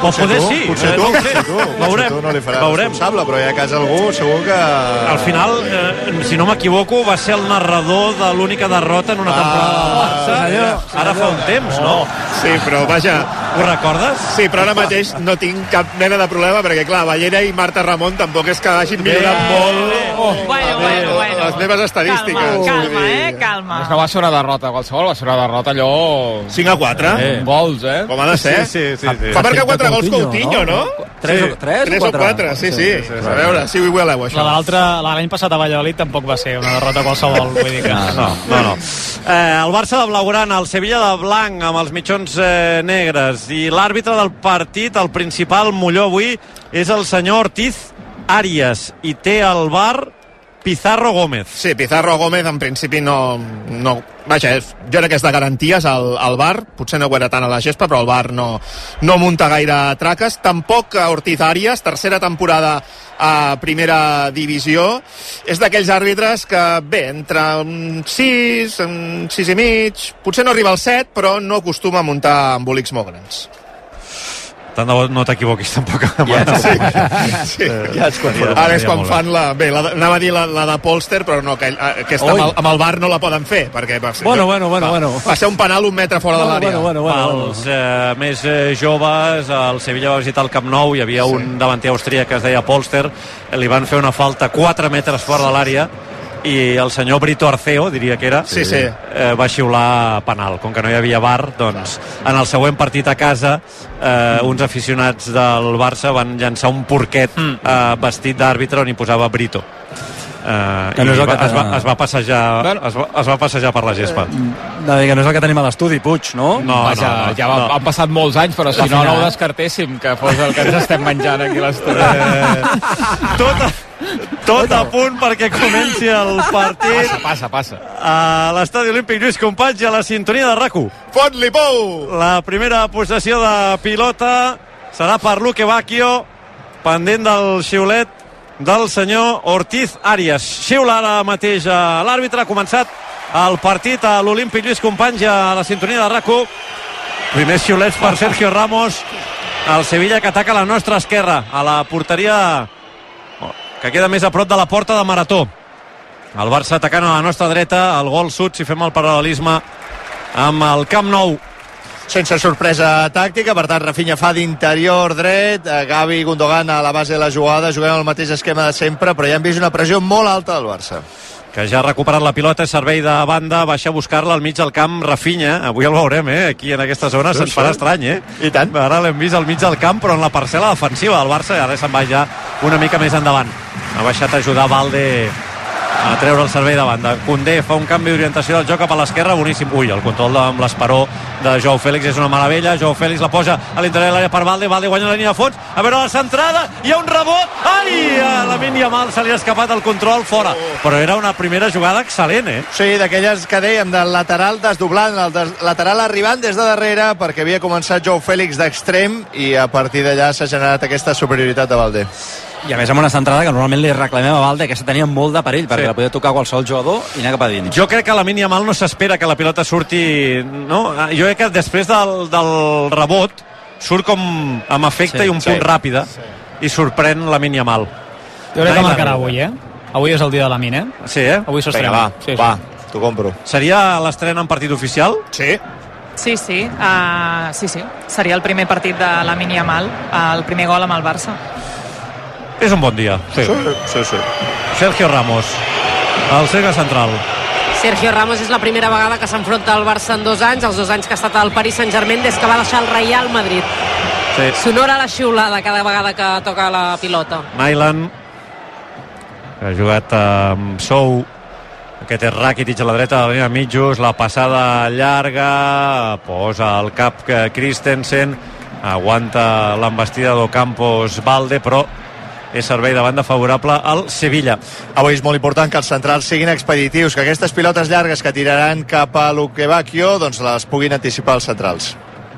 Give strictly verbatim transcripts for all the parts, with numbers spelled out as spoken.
O poder sí. Potser tu, potser tu, potser tu no li faràs responsable, però ja a casa algú segur que... Al final, eh, si no m'equivoco, va ser el narrador de l'única derrota en una temporada del Barça. Ara fa un temps, no? Sí, però vaja... Ho recordes? Sí, però ara mateix no tinc cap mena de problema, perquè clar, Ballera i Marta Ramon tampoc és que hagin millorat molt Bueno, bueno, bueno. les meves estadístiques. Calma, calma, eh, calma. És que va ser una derrota qualsevol, va ser una derrota allò... cinc a quatre? Eh, gols, eh? Com ha de ser? Sí, sí, sí. Va marcar quatre gols Coutinho, no? tres o quatre? Sí, sí. A veure, sí, ho voleu, això. La de l'altre, l'any passat a Valladolid tampoc va ser una derrota qualsevol, vull dir que... No, no, no. Eh, el Barça de blaugrana, el Sevilla de blanc, amb els mitjons eh, negres, i l'àrbitre del partit, el principal molló avui, és el senyor Ortiz Arias, i té al bar Pizarro Gómez. Sí, Pizarro Gómez en principi no... no vaja, és, jo crec que és de garanties al, al bar, potser no ho era tant a la gespa, però el bar no, no munta gaire traques. Tampoc a Ortiz Arias, tercera temporada a primera divisió. És d'aquells àrbitres que, bé, entre un sis, un sis i mig, potser no arriba al set, però no acostuma a muntar embolics molt grans. Tant de bo no t'equivoquis tampoc. Ja, sí, sí. Ja ets confort. Ara és quan fan la... Bé, la, anava a dir la, la de Polster, però no, que aquesta amb el, amb el bar no la poden fer, perquè va ser, Bueno, bueno, bueno, va, bueno. va ser un penal un metre fora de l'àrea. Bueno, bueno, bueno, Els eh, més eh, joves, el Sevilla va visitar el Camp Nou, hi havia sí. un davanter austríac que es deia Polster, li van fer una falta quatre metres fora de l'àrea, i el senyor Brito Arceo, diria que era, sí, sí. Eh, va xiular penal. Com que no hi havia bar, doncs en el següent partit a casa eh, uns aficionats del Barça van llançar un porquet eh, vestit d'àrbitre on hi posava Brito. Uh, i no va, es, va, es va passejar es va, es va passejar per la gespa. De dir que no és el que tenim a l'estudi, Puig, no? No, Vaja, no, no, ja va, no. han passat molts anys, però si no, no ho descartéssim, que fos el que ens estem menjant aquí a l'estudi. Eh, tot, a, tot a punt perquè comenci el partit. Passa, passa, passa. A l'estadi olímpic Lluís Companys i a la sintonia de RAC u. Fot-li pou! La primera possessió de pilota serà per Luque Bacchio, pendent del xiulet del senyor Ortiz Arias. Xiula ara mateix a l'àrbitre. Ha començat el partit a l'Olímpic Lluís Companys i a la sintonia de RAC u. Primers xiulets per Sergio Ramos. El Sevilla que ataca a la nostra esquerra, a la porteria que queda més a prop de la porta de Marató. El Barça atacant a la nostra dreta, el gol sud, si fem el paral·lelisme amb el Camp Nou. Sense sorpresa tàctica, per tant Rafinha fa d'interior dret, Gavi i Gundogan a la base de la jugada, juguem el mateix esquema de sempre, però ja hem vist una pressió molt alta del Barça. Que ja ha recuperat la pilota, servei de banda, baixa a buscar-la al mig del camp Rafinha, avui el veurem, eh? Aquí en aquesta zona sí, se'ns farà estrany, eh? I tant. Ara l'hem vist al mig del camp, però en la parcel·la defensiva del Barça, i ara se'n va ja una mica més endavant. Ha baixat a ajudar Valde a treure el servei de banda. Koundé fa un canvi d'orientació del joc cap a l'esquerra, boníssim. Ui, el control de, amb l'esperó de Joao Félix és una meravella. Joao Félix la posa a l'interior de l'àrea per Valde, Valde guanya la línia de fons, a veure la centrada, hi ha un rebot, ai, a Lamine Yamal se li ha escapat el control fora, però era una primera jugada excel·lent, eh? Sí, d'aquelles que dèiem, del lateral desdoblant, el des lateral arribant des de darrere, perquè havia començat Joao Félix d'extrem i a partir d'allà s'ha generat aquesta superioritat de Valde. I a més amb una centrada que normalment li reclamem a Valde, que tenia molt de perill, perquè Sí. la podia tocar qualsevol jugador i anar cap a dins. Jo crec que Lamine Yamal no s'espera que la pilota surti, no? Jo crec que després del, del rebot surt com amb efecte Sí, i un sí. punt ràpida i sorprèn Lamine Yamal. Jo crec que Ai, marcarà la- avui, eh? Avui és el dia de la mina, eh? Sí, eh? Avui s'estrena. Vinga, va, sí, sí. va, t'ho compro. Seria l'estrena en partit oficial? Sí. Sí, sí, uh, sí, sí. Seria el primer partit de Lamine Yamal, uh, el primer gol amb el Barça. És un bon dia. Sí. Sí, sí. Sergio Ramos, el cercle central. Sergio Ramos és la primera vegada que s'enfronta al Barça en dos anys, els dos anys que ha estat al Paris Saint-Germain des que va deixar el Real Madrid. Sí. Sonora la xiulada cada vegada que toca la pilota. Nyland, que ha jugat amb Sou. Aquest és Rakitic a la dreta de la línia mitjos, la passada llarga, posa el cap que Christensen, aguanta l'embestida d'Ocampos Valde, però és servei de banda favorable al Sevilla. Avui és molt important que els centrals siguin expeditius, que aquestes pilotes llargues que tiraran cap a Luque Bacchio doncs les puguin anticipar els centrals.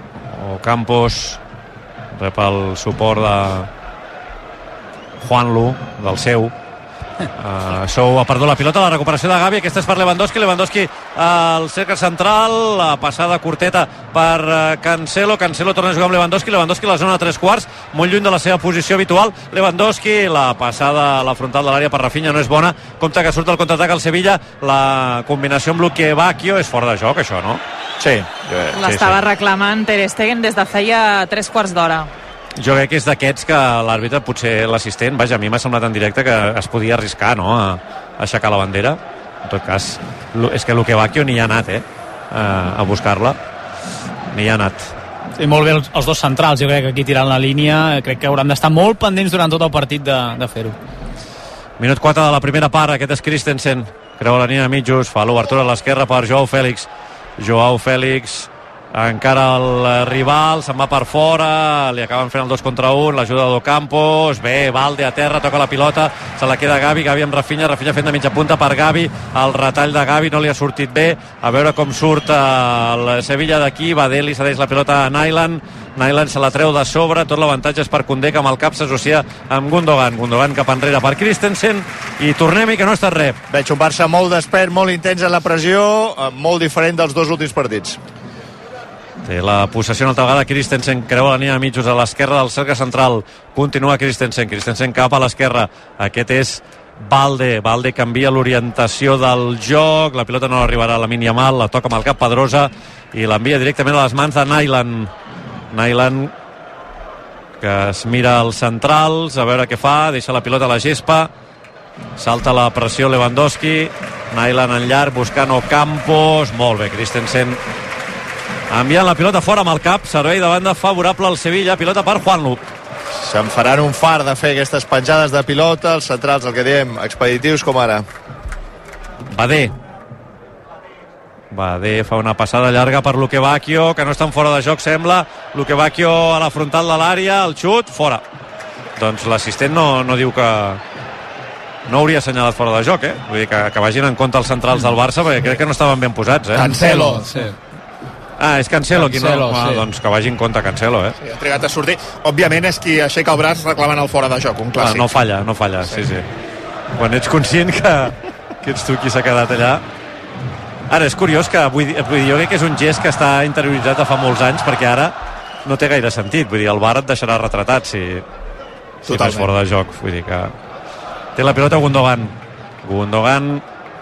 Ocampos rep el suport de Juanlu, del seu. Uh, això ha perdut la pilota, la recuperació de Gavi, aquesta és per Lewandowski, Lewandowski al cercle central, la passada curteta per uh, Cancelo, Cancelo torna a jugar amb Lewandowski, Lewandowski a la zona de tres quarts, molt lluny de la seva posició habitual, Lewandowski, la passada a la frontal de l'àrea per Rafinha no és bona, compte que surt el contraatac al Sevilla, la combinació amb Luque Bacchio és fora de joc, això, no? Sí. L'estava sí, sí. reclamant Ter Stegen des de feia tres quarts d'hora. Jo crec que és d'aquests que l'àrbitre, potser l'assistent, vaja, a mi m'ha semblat en directe que es podia arriscar, no?, a, a aixecar la bandera. En tot cas, és que Luque Bacchio ni hi ha anat, eh?, a buscar-la. Ni hi ha anat. I molt bé els, els dos centrals, jo crec que aquí tirant la línia, crec que hauran d'estar molt pendents durant tot el partit de, de fer-ho. Minut quatre de la primera part, aquest és Christensen, creu la línia de mitjos, fa l'obertura a l'esquerra per Joao Fèlix. Joao Fèlix encara el rival, se'n va per fora, li acaben fent el dos contra un, l'ajuda d'Ocampos, bé, Valde a terra, toca la pilota, se la queda Gavi, Gavi amb Rafinha, Rafinha fent de mitja punta per Gavi, el retall de Gavi no li ha sortit bé, a veure com surt el Sevilla d'aquí, Badeli cedeix la pilota a Nyland, Nyland se la treu de sobre, tot l'avantatge és per Koundé, que amb el cap s'associa amb Gundogan, Gundogan cap enrere per Christensen, i tornem-hi que no està res. Veig un Barça molt despert, molt intens en la pressió, molt diferent dels dos últims partits. Té la possessió una altra vegada Christensen, creua la línia de mitjos a l'esquerra del cercle central, continua Christensen, Christensen cap a l'esquerra, aquest és Valde, Valde canvia l'orientació del joc, la pilota no arribarà a la Lamine Yamal, la toca amb el cap Pedrosa i l'envia directament a les mans de Nyland. Nyland que es mira als centrals, a veure què fa, deixa la pilota a la gespa, salta la pressió Lewandowski, Nyland en llarg buscant Ocampos, molt bé, Christensen enviant la pilota fora amb el cap, servei de banda favorable al Sevilla, pilota per Juanlu. Se'n faran un far de fer aquestes penjades de pilota, els centrals, el que diem, expeditius com ara. Badé. Badé fa una passada llarga per Luque Bacchio, que no està en fora de joc, sembla. Luque Bacchio a la frontal de l'àrea, el xut, fora. Doncs l'assistent no, no diu que... no hauria assenyalat fora de joc, eh? Vull dir que, que vagin en compte els centrals del Barça, perquè crec que no estaven ben posats, eh? Cancelo, sí. Ah, és Cancelo, Cancelo qui no? Ah, sí. Doncs que vagi en compte Cancelo, eh? Sí, ha trigat a sortir. Òbviament és qui aixeca el braç reclamant el fora de joc, un clàssic. Ah, no falla, no falla, sí, sí. Quan ets conscient que, que ets tu qui s'ha quedat allà. Ara, és curiós que, vull dir, vull dir, jo crec que és un gest que està interioritzat de fa molts anys, perquè ara no té gaire sentit. Vull dir, el V A R et deixarà retratat si, si fas fora de joc. Vull dir que... Té la pilota Gundogan. Gundogan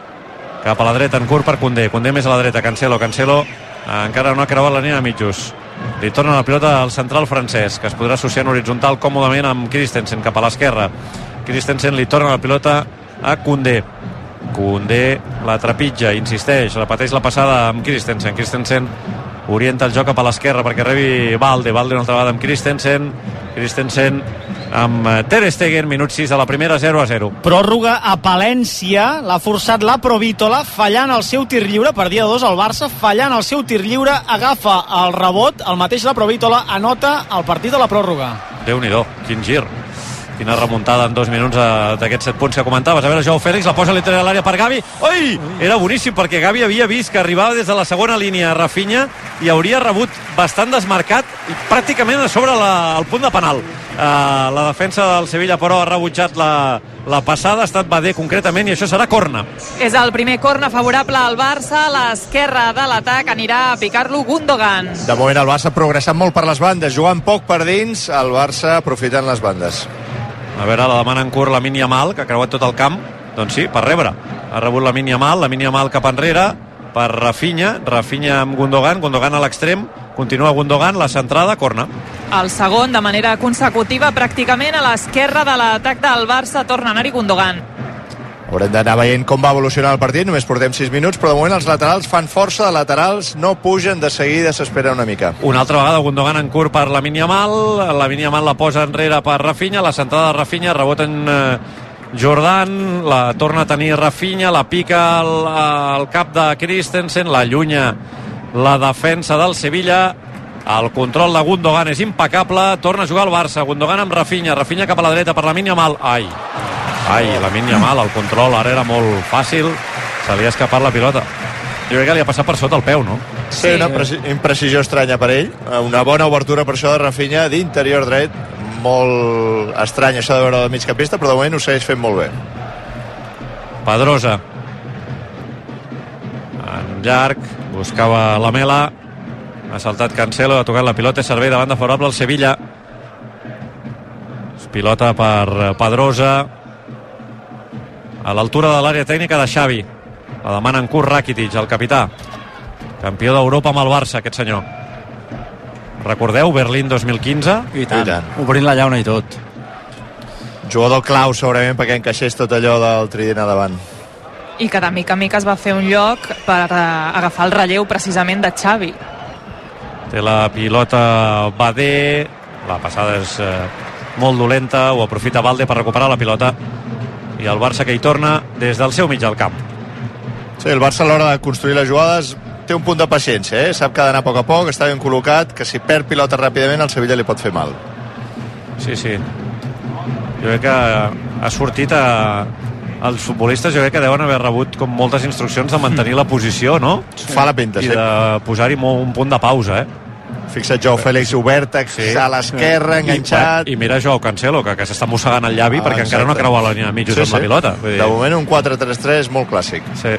cap a la dreta, en curt per Koundé. Koundé més a la dreta, Cancelo, Cancelo encara no ha creuat la línia de mitjos, li torna la pilota al central francès, que es podrà associar en horitzontal còmodament amb Christensen cap a l'esquerra. Christensen li torna la pilota a Koundé. Koundé la trepitja, insisteix, repeteix la passada amb Christensen. Christensen orienta el joc cap a l'esquerra perquè rebi Valde, Valde una altra vegada amb Christensen, Christensen amb Ter Stegen, minut sis de la primera, zero a zero. Pròrroga a Palència, l'ha forçat la Provítola, fallant el seu tir lliure, per dia dos el Barça, fallant el seu tir lliure, agafa el rebot, el mateix la Provítola anota el partit de la pròrroga. Déu-n'hi-do, quin gir. Quina remuntada en dos minuts d'aquests set punts que comentaves. A veure, Joao Fèlix la posa a l'interior de l'àrea per Gavi. Oi! Era boníssim perquè Gavi havia vist que arribava des de la segona línia Rafinha i hauria rebut bastant desmarcat i pràcticament a sobre la, el punt de penal. Uh, la defensa del Sevilla, però, ha rebutjat la, la passada, ha estat Badé concretament, i això serà corna. És el primer corna favorable al Barça, a l'esquerra de l'atac anirà a picar-lo Gundogan. De moment el Barça ha progressat molt per les bandes, jugant poc per dins, el Barça aprofitant les bandes. A veure, la demana en curt Lamine Yamal, que ha creuat tot el camp. Doncs sí, per rebre. Ha rebut Lamine Yamal, Lamine Yamal cap enrere, per Rafinha, Rafinha amb Gundogan, Gundogan a l'extrem, continua Gundogan, la centrada, corna. El segon, de manera consecutiva, pràcticament a l'esquerra de l'atac del Barça, torna a anar-hi Gundogan. Haurem d'anar veient com va evolucionar el partit, només portem sis minuts, però de moment els laterals fan força, de laterals no pugen, de seguida s'espera una mica. Una altra vegada Gundogan en curt per Lamine Yamal, Lamine Yamal la posa enrere per Rafinha, la centrada de Rafinha, rebota en eh, Jordan, la torna a tenir Rafinha, la pica al, al cap de Christensen, la allunya la defensa del Sevilla, el control de Gundogan és impecable, torna a jugar el Barça, Gundogan amb Rafinha, Rafinha cap a la dreta per Lamine Yamal, ai ai, Lamine Yamal, el control ara era molt fàcil, se li ha escapat la pilota. Jo crec que li ha passat per sota el peu, no? Sí, una imprecisió estranya per ell, una bona obertura per això de Rafinha d'interior dret, molt estrany això de veure el migcampista, però de moment ho segueix fent molt bé. Pedrosa en llarg, buscava la Mela, ha saltat Cancelo, ha tocat la pilota, servei de banda favorable al Sevilla. Pilota per Pedrosa a l'altura de l'àrea tècnica de Xavi. La demana en curt Rakitic, el capità, campió d'Europa amb el Barça, aquest senyor. Recordeu Berlín dos mil quinze? I tant, I tant. Obrint la llauna i tot. Jugador clau segurament perquè encaixés tot allò del trident a davant. I que de mica en mica es va fer un lloc per uh, agafar el relleu precisament de Xavi. Té la pilota Badé, la passada és eh, molt dolenta, ho aprofita Balde per recuperar la pilota i el Barça que hi torna des del seu mig del camp. Sí, el Barça a l'hora de construir les jugades té un punt de paciència, eh? Sap que ha d'anar a poc a poc, està ben col·locat, que si perd pilota ràpidament el Sevilla li pot fer mal. Sí, sí. Jo crec que ha sortit a... Els futbolistes jo crec que deuen haver rebut com moltes instruccions de mantenir la posició, no? Sí. Fa la pinta, I sí. de posar-hi un punt de pausa, eh? Fixa't, Joao Fèlix obert, sí. A l'esquerra, enganxat. I, I mira Joao Cancelo, que, que s'està mossegant el llavi ah, perquè exacte. Encara no creua la línia de mitjos sí, amb sí. la pilota. Vull dir... De moment un quatre tres tres molt clàssic. Sí.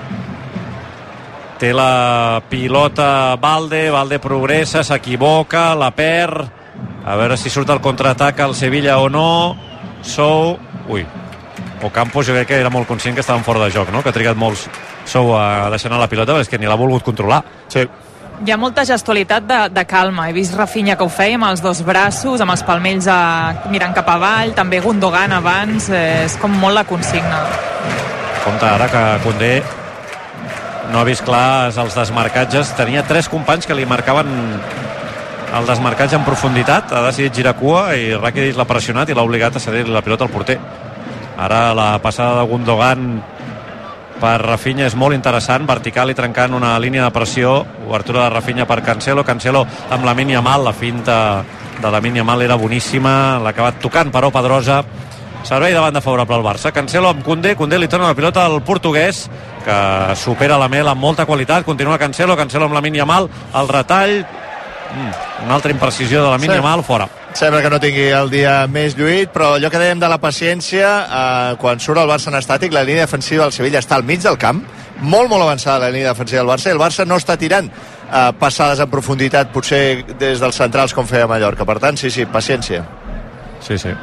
Té la pilota Balde, Balde progressa, s'equivoca, la perd, a veure si surt el contraatac al Sevilla o no. Sou... Ui, Ocampos jo crec que era molt conscient que estaven fora de joc, no? Que ha trigat molts Sou a deixar anar la pilota, però és que ni l'ha volgut controlar. Sí. Hi ha molta gestualitat de, de calma. He vist Rafinha que ho feia amb els dos braços, amb els palmells a, mirant cap avall, també Gundogan abans, eh, és com molt la consigna. Compte ara que Koundé no ha vist clars els desmarcatges, tenia tres companys que li marcaven el desmarcatge en profunditat, ha decidit girar cua i Rakitic l'ha pressionat i l'ha obligat a cedir la pilota al porter. Ara la passada de Gundogan per Rafinha és molt interessant, vertical i trencant una línia de pressió, obertura de Rafinha per Cancelo, Cancelo amb Lamine Yamal, la finta de Lamine Yamal era boníssima, l'ha acabat tocant però Pedrosa, servei de banda favorable al Barça. Cancelo amb Koundé, Koundé li torna la pilota al portuguès, que supera la Mel amb molta qualitat, continua Cancelo, Cancelo amb Lamine Yamal, el retall, mm, una altra imprecisió de Lamine Yamal, fora. Sembla que no tingui el dia més lluït, però allò que dèiem de la paciència, eh, quan surt el Barça en estàtic, la línia defensiva del Sevilla està al mig del camp, molt, molt avançada la línia defensiva del Barça, i el Barça no està tirant eh, passades en profunditat, potser des dels centrals com feia Mallorca. Per tant, sí, sí, paciència. Sí, sí.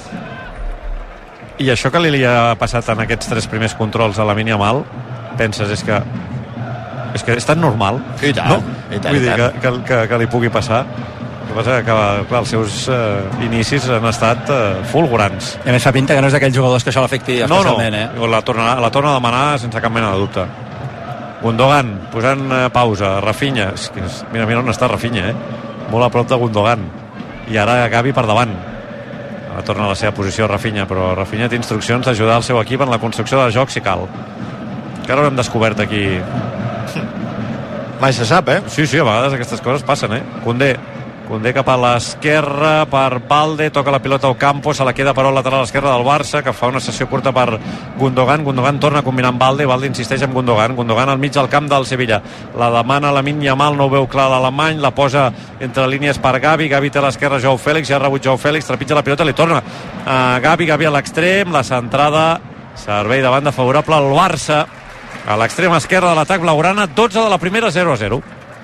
I això que li ha passat en aquests tres primers controls a Lamine Yamal, penses, és que és que és tan normal, I tant, no? I tant, Vull i dir tant. que, que, que, que li pugui passar. El que passa que, clar, els seus eh, inicis han estat eh, fulgurants. I a més fa pinta que no és d'aquells jugadors que això l'afecti especialment, no, no. eh? La torna, la torna a demanar sense cap mena de dubte. Gundogan, posant eh, pausa. Rafinha, és que és, mira, mira on està Rafinha, eh? Molt a prop de Gundogan. I ara Gavi per davant. Ara torna a la seva posició Rafinha, però Rafinha té instruccions d'ajudar el seu equip en la construcció de joc si cal. Que ara ho hem descobert aquí. Mai se sap, eh? Sí, sí, a vegades aquestes coses passen, eh? Koundé. Koundé cap a l'esquerra per Balde, toca la pilota al Campo, se la queda però al lateral esquerra del Barça, que fa una sessió curta per Gundogan. Gundogan torna a combinar amb Balde, Balde insisteix amb Gundogan, Gundogan al mig del camp del Sevilla, la demana Lamine Yamal, no ho veu clar l'alemany, la posa entre línies per Gavi, Gavi té a l'esquerra Joao Fèlix, ja ha rebut Joao Fèlix, trepitja la pilota, li torna a Gavi, Gavi a l'extrem, la centrada, servei de banda favorable al Barça, a l'extrem esquerra de l'atac blaugrana, dotze de la primera, zero a zero.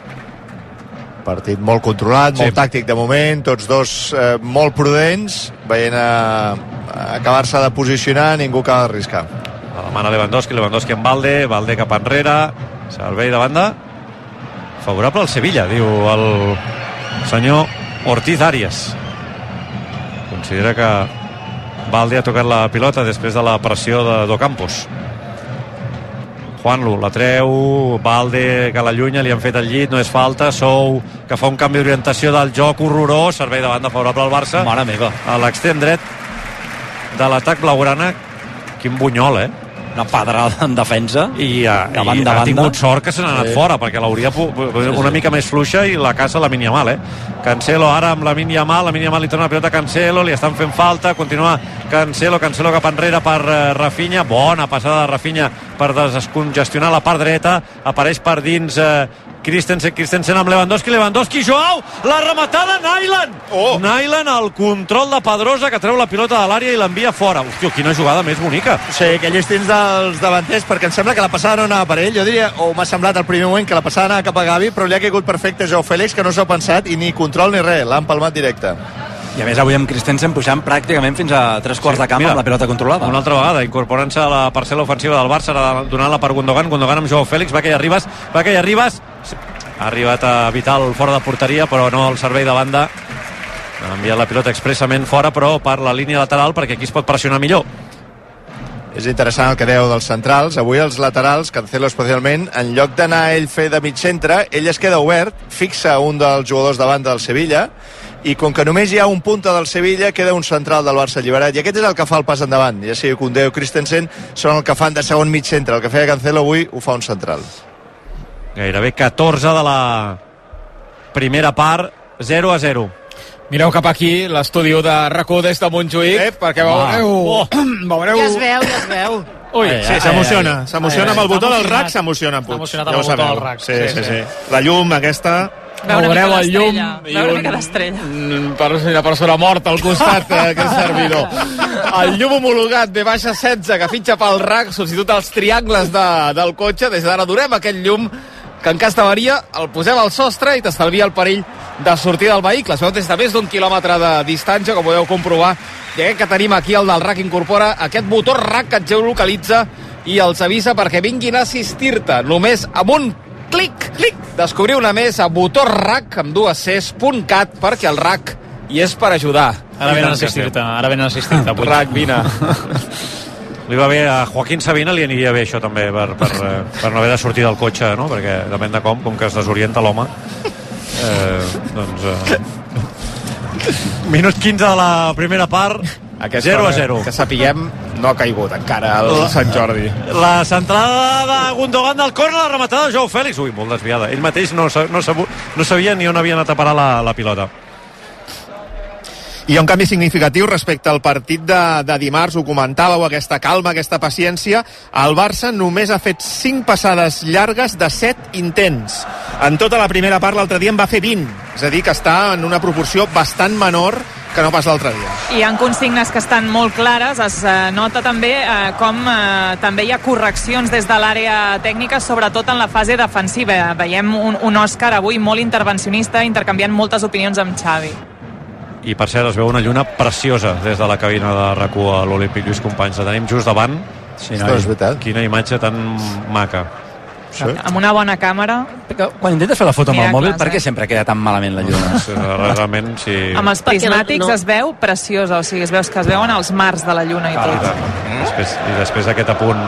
Partit molt controlat, molt sí. tàctic de moment, tots dos eh, molt prudents, veient a, a acabar-se de posicionar, ningú cal arriscar. La demana Lewandowski, Lewandowski amb Balde, Balde cap enrere, servei de banda favorable al Sevilla, diu el senyor Ortiz Arias. Considera que Balde ha tocat la pilota després de la pressió de Docampos. Juanlu la treu, Balde que l'allunya, li han fet el llit, no és falta, Sou que fa un canvi d'orientació del joc horrorós, servei de banda favorable al Barça. Mare meva. A l'extrem dret de l'atac blaugrana, quin bunyol, eh? Una pedrada en defensa i, uh, i banda, ha tingut sort que se n'ha anat sí. fora, perquè l'hauria una mica més fluixa i la casa Lamine Yamal, eh? Cancelo ara amb Lamine Yamal, Lamine Yamal li torna la pilota a Cancelo, li estan fent falta, continua Cancelo, Cancelo cap enrere per uh, Rafinha, bona passada de Rafinha per descongestionar la part dreta, apareix per dins uh, Christensen, Christensen amb Lewandowski, Lewandowski, Joao, la rematada, Nyland! Oh. Nyland, el control de Pedrosa, que treu la pilota de l'àrea i l'envia fora. Hòstia, quina jugada més bonica. Sí, aquell instints dels davanters, perquè em sembla que la passada no anava per ell. Jo diria, o m'ha semblat al primer moment, que la passada anava cap a Gavi, però li ha caigut perfecte Joao Fèlix, que no s'ho ha pensat, i ni control ni res, l'ha empalmat directe. I a més avui amb Christensen pujant pràcticament fins a tres quarts sí, de camp mira, amb la pilota controlada. Una altra vegada, incorporant-se a la parcel·la ofensiva del Barça, donant-la per Gundogan, Gundogan amb Joao Fèlix, va que hi arribes, va que hi arribes, ha arribat a Vital fora de porteria, però no al servei de banda. Ha enviat la pilota expressament fora, però per la línia lateral, perquè aquí es pot pressionar millor. És interessant el que deu dels centrals. Avui els laterals, Cancelo especialment, en lloc d'anar ell fer de mig centre, ell es queda obert, fixa un dels jugadors davant del Sevilla, i com que només hi ha un punta del Sevilla, queda un central del Barça alliberat, i aquest és el que fa el pas endavant. Ja sigui Koundé o Christensen són el que fan de segon mig centre. El que feia Cancelo avui ho fa un central. Gairebé catorze de la primera part, zero a zero. Mireu cap aquí, l'estudi de RAC1 des de Montjuïc, eh, perquè veureu... Oh. veureu... Ja es veu, ja es veu. Ui, sí, s'emociona, s'emociona amb el botó del RAC, s'emociona Puig. S'ha emocionat amb el botó del RAC. Sí, sí, sí. La llum aquesta... Veureu el llum i una mica d'estrella. Per una persona morta al costat d'aquest servidor. El llum homologat de baixa setze que fitxa pel RAC, substituta els triangles de, del cotxe. Des d'ara durem aquest llum que en cas d'avaria el posem al sostre i t'estalvia el perill de sortir del vehicle. Es veu des de més d'un quilòmetre de distància, com podeu comprovar. I aquest que tenim aquí, el del RAC, incorpora aquest motor RAC que et geolocalitza i els avisa perquè vinguin a assistir-te. Només amb un clic, clic, descobriu una més a motor rac amb dues Cs punt cat, perquè el RAC hi és per ajudar. Ara venen a assistir-te, ara venen a assistir-te. RAC, vine. Li va bé a Joaquín Sabina, li aniria bé això també per, per, per no haver de sortir del cotxe, no? Perquè depèn de com, com que es desorienta l'home. Eh, doncs... Eh... Minut quinze de la primera part, Aquesta, zero a zero. Que sapiguem, no ha caigut encara el Sant Jordi. La centrada de Gundogan del córner, la rematada de Joao Fèlix. Ui, molt desviada. Ell mateix no, no, no sabia ni on havia anat a parar la, la pilota. Hi ha un canvi significatiu respecte al partit de, de dimarts, ho comentàveu, aquesta calma, aquesta paciència. El Barça només ha fet cinc passades llargues de set intents. En tota la primera part l'altre dia en va fer vint, és a dir, que està en una proporció bastant menor que no pas l'altre dia. Hi ha consignes que estan molt clares, es eh, nota també eh, com eh, també hi ha correccions des de l'àrea tècnica, sobretot en la fase defensiva. Veiem un, un Òscar avui molt intervencionista, intercanviant moltes opinions amb Xavi. I per cert es veu una lluna preciosa des de la cabina de RAC1 a l'Olímpic Lluís Companys. La tenim just davant. Sí, no, és veritat. Quina imatge tan maca. Sí. Amb una bona càmera. Quan intentes fer la foto amb el mòbil, eh? per què sempre queda tan malament la lluna? Sí, realment, sí. Amb els prismàtics no, no. es veu preciosa, o sigui, es veu que es veuen els mars de la lluna i ah, tot. I després, i després d'aquest apunt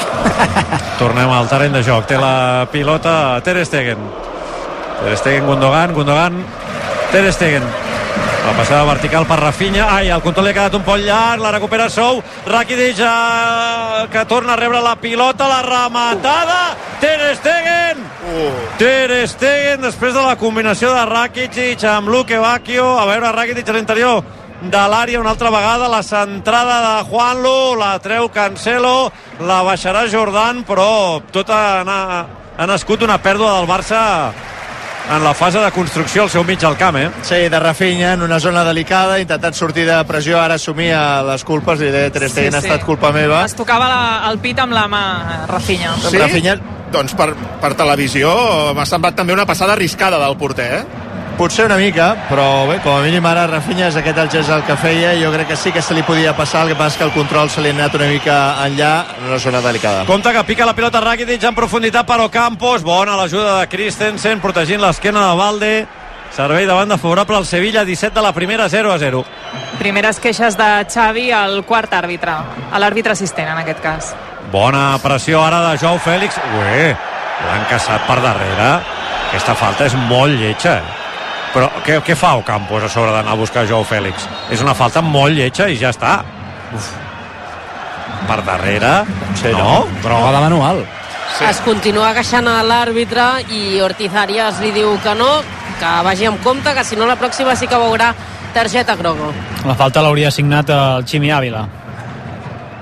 tornem al terreny de joc. Té la pilota Ter Stegen. Ter Stegen, Gundogan, Gundogan, Ter Stegen. La passada vertical per Rafinha. Ai, el control li ha quedat un poc llarg, la recupera Sou. Rakitic eh, que torna a rebre la pilota, la rematada. Ter Stegen! Uh. Ter Stegen, després de la combinació de Rakitic amb Luke Bacchio. A veure, Rakitic a l'interior de l'àrea una altra vegada, la centrada de Juanlu, la treu Cancelo, la baixarà Jordan, però tot ha, ha nascut una pèrdua del Barça en la fase de construcció al seu mig al camp, eh? Sí, de Rafinha, en una zona delicada, intentant sortir de pressió, ara assumia les culpes, i de Ter Stegen sí, sí. ha estat culpa meva. Es tocava la, el pit amb la mà, Rafinha. Sí? Rafinha... Doncs per, per televisió m'ha semblat també una passada arriscada del porter, eh? Potser una mica, però bé, com a mínim ara Rafinha és aquest el gest el que feia, jo crec que sí que se li podia passar, el que passa que el control se li ha anat una mica enllà en una zona delicada. Compte que pica la pilota Rakitic en profunditat per Ocampos, bona l'ajuda de Christensen protegint l'esquena de Valde, servei de banda favorable al Sevilla, disset de la primera, zero a zero. Primeres queixes de Xavi al quart àrbitre, a l'àrbitre assistent en aquest cas. Bona pressió ara de Joao Fèlix. Ué, l'han caçat per darrere. Aquesta falta és molt lletja, eh? Però què, què fa Ocampos a sobre d'anar a buscar Joao Fèlix? És una falta molt lletja i ja està. Uf. Per darrere? Sí, no? no? Groga de manual. Sí. Es continua queixant a l'àrbitre i Ortiz Arias li diu que no, que vagi amb compte, que si no la pròxima sí que veurà targeta groga. La falta l'hauria assignat el Ximi Ávila.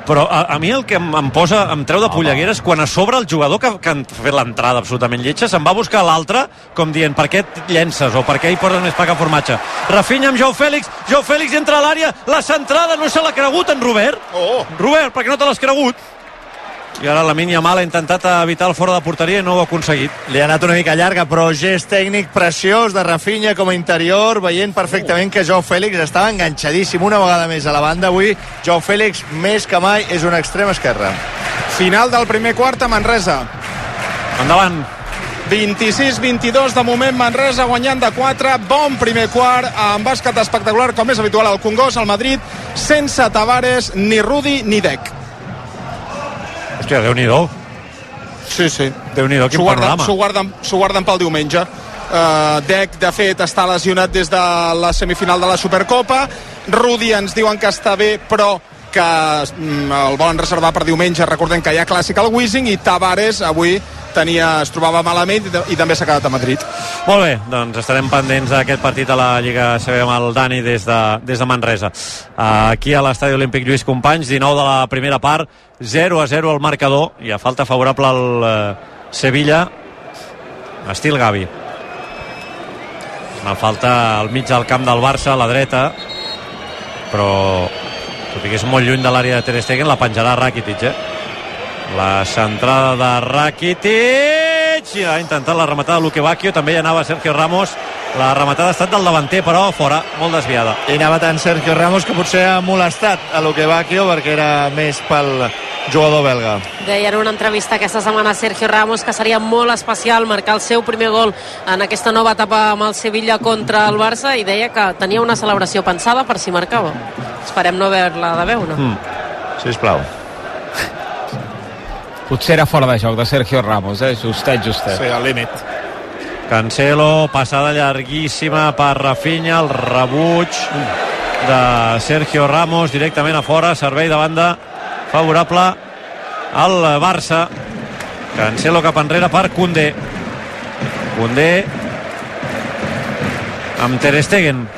però a, a mi el que em, em posa, em treu de polleguera és quan a sobre el jugador que, que ha fet l'entrada absolutament lletja se'n va a buscar l'altre com dient per què et llences o per què hi poses més pa que formatge. Rafinha amb Joao Fèlix, Joao Fèlix entra a l'àrea, la centrada no se l'ha cregut en Robert. Oh. Robert, per què no te l'has cregut? I ara Lamine Yamal ha intentat evitar el fora de porteria i no ho ha aconseguit. Li ha anat una mica llarga, però gest tècnic preciós de Rafinha com a interior, veient perfectament que Joao Fèlix estava enganxadíssim una vegada més a la banda. Avui Joao Fèlix, més que mai, és un extrem esquerre. Final del primer quart a Manresa. Endavant. vint-i-sis vint-i-dos, de moment Manresa guanyant de quatre. Bon primer quart, amb bàsquet espectacular, com és habitual al Congost, al Madrid, sense Tavares, ni Rudi, ni Dec. Hòstia, Déu-n'hi-do. Sí, sí. Déu-n'hi-do, quin panorama. S'ho guarden, s'ho guarden pel diumenge. Uh, Dec, de fet, està lesionat des de la semifinal de la Supercopa. Rudi ens diuen que està bé, però que mm, el volen reservar per diumenge. Recordem que hi ha clàssic al Wiesing, i Tavares avui tenia, es trobava malament i, i també s'ha quedat a Madrid. Molt bé, doncs estarem pendents d'aquest partit a la Lliga C B amb el Dani des de, des de Manresa. Aquí a l'Estadi Olímpic Lluís Companys, dinou de la primera part, zero a zero al marcador, i a falta favorable al eh, Sevilla, estil Gavi. Una falta al mig del camp del Barça, a la dreta, però tot i que és molt lluny de l'àrea de Ter Stegen, la penjarà Rakitic, eh? La centrada de Rakitic, i ha intentat la rematada de Luque Bacchio, també hi anava Sergio Ramos. La rematada ha estat del davanter, però fora, molt desviada. I anava tant Sergio Ramos que potser ha molestat a Luque Bacchio perquè era més pel jugador belga. Deia en una entrevista aquesta setmana Sergio Ramos que seria molt especial marcar el seu primer gol en aquesta nova etapa amb el Sevilla contra el Barça, i deia que tenia una celebració pensada per si marcava. Esperem no haver-la de veure. Mm. Sisplau. Potser era fora de joc de Sergio Ramos, eh? Justet, justet. Sí, al límit. Cancelo, passada llarguíssima per Rafinha, el rebuig de Sergio Ramos directament a fora, servei de banda favorable al Barça. Cancelo cap enrere per Koundé. Koundé amb Ter Stegen.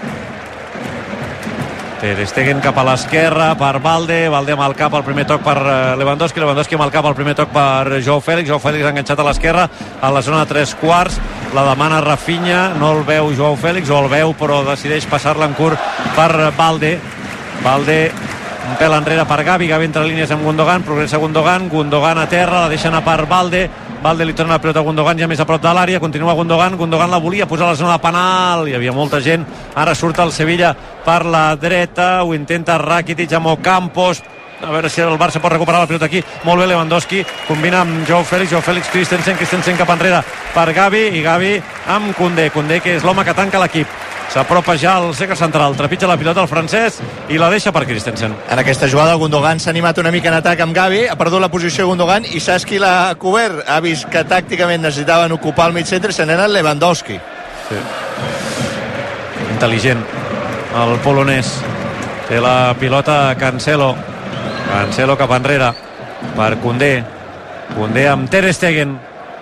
Ter Stegen cap a l'esquerra per Balde, Balde amb el cap, el primer toc per Lewandowski, Lewandowski amb el cap, el primer toc per Joao Fèlix, Joao Fèlix enganxat a l'esquerra a la zona de tres quarts, la demana Rafinha, no el veu Joao Fèlix, o el veu però decideix passar-la en curt per Balde. Balde un pèl enrere per Gavi, Gavi entre línies amb Gundogan, progressa Gundogan, Gundogan a terra, la deixa anar per Balde, Balde li torna la pilota a Gundogan ja més a prop de l'àrea, continua Gundogan, Gundogan la volia posar a la zona de penal, hi havia molta gent, ara surt el Sevilla per la dreta, ho intenta Rakitic amb Ocampos, a veure si el Barça pot recuperar la pilota aquí, molt bé Lewandowski, combina amb Joao Fèlix, Joao Fèlix, Christensen, Christensen cap enrere per Gavi, i Gavi amb Koundé, Koundé que és l'home que tanca l'equip. S'apropa ja al cercle central, trepitja la pilota al francès i la deixa per Christensen. En aquesta jugada Gundogan s'ha animat una mica en atac amb Gavi, ha perdut la posició de Gundogan i saps qui l'ha cobert? Ha vist que tàcticament necessitaven ocupar el mig centre i se n'ha anat Lewandowski. Sí. Intel·ligent el polonès. Té la pilota Cancelo. Cancelo cap enrere per Koundé. Koundé amb Ter Stegen.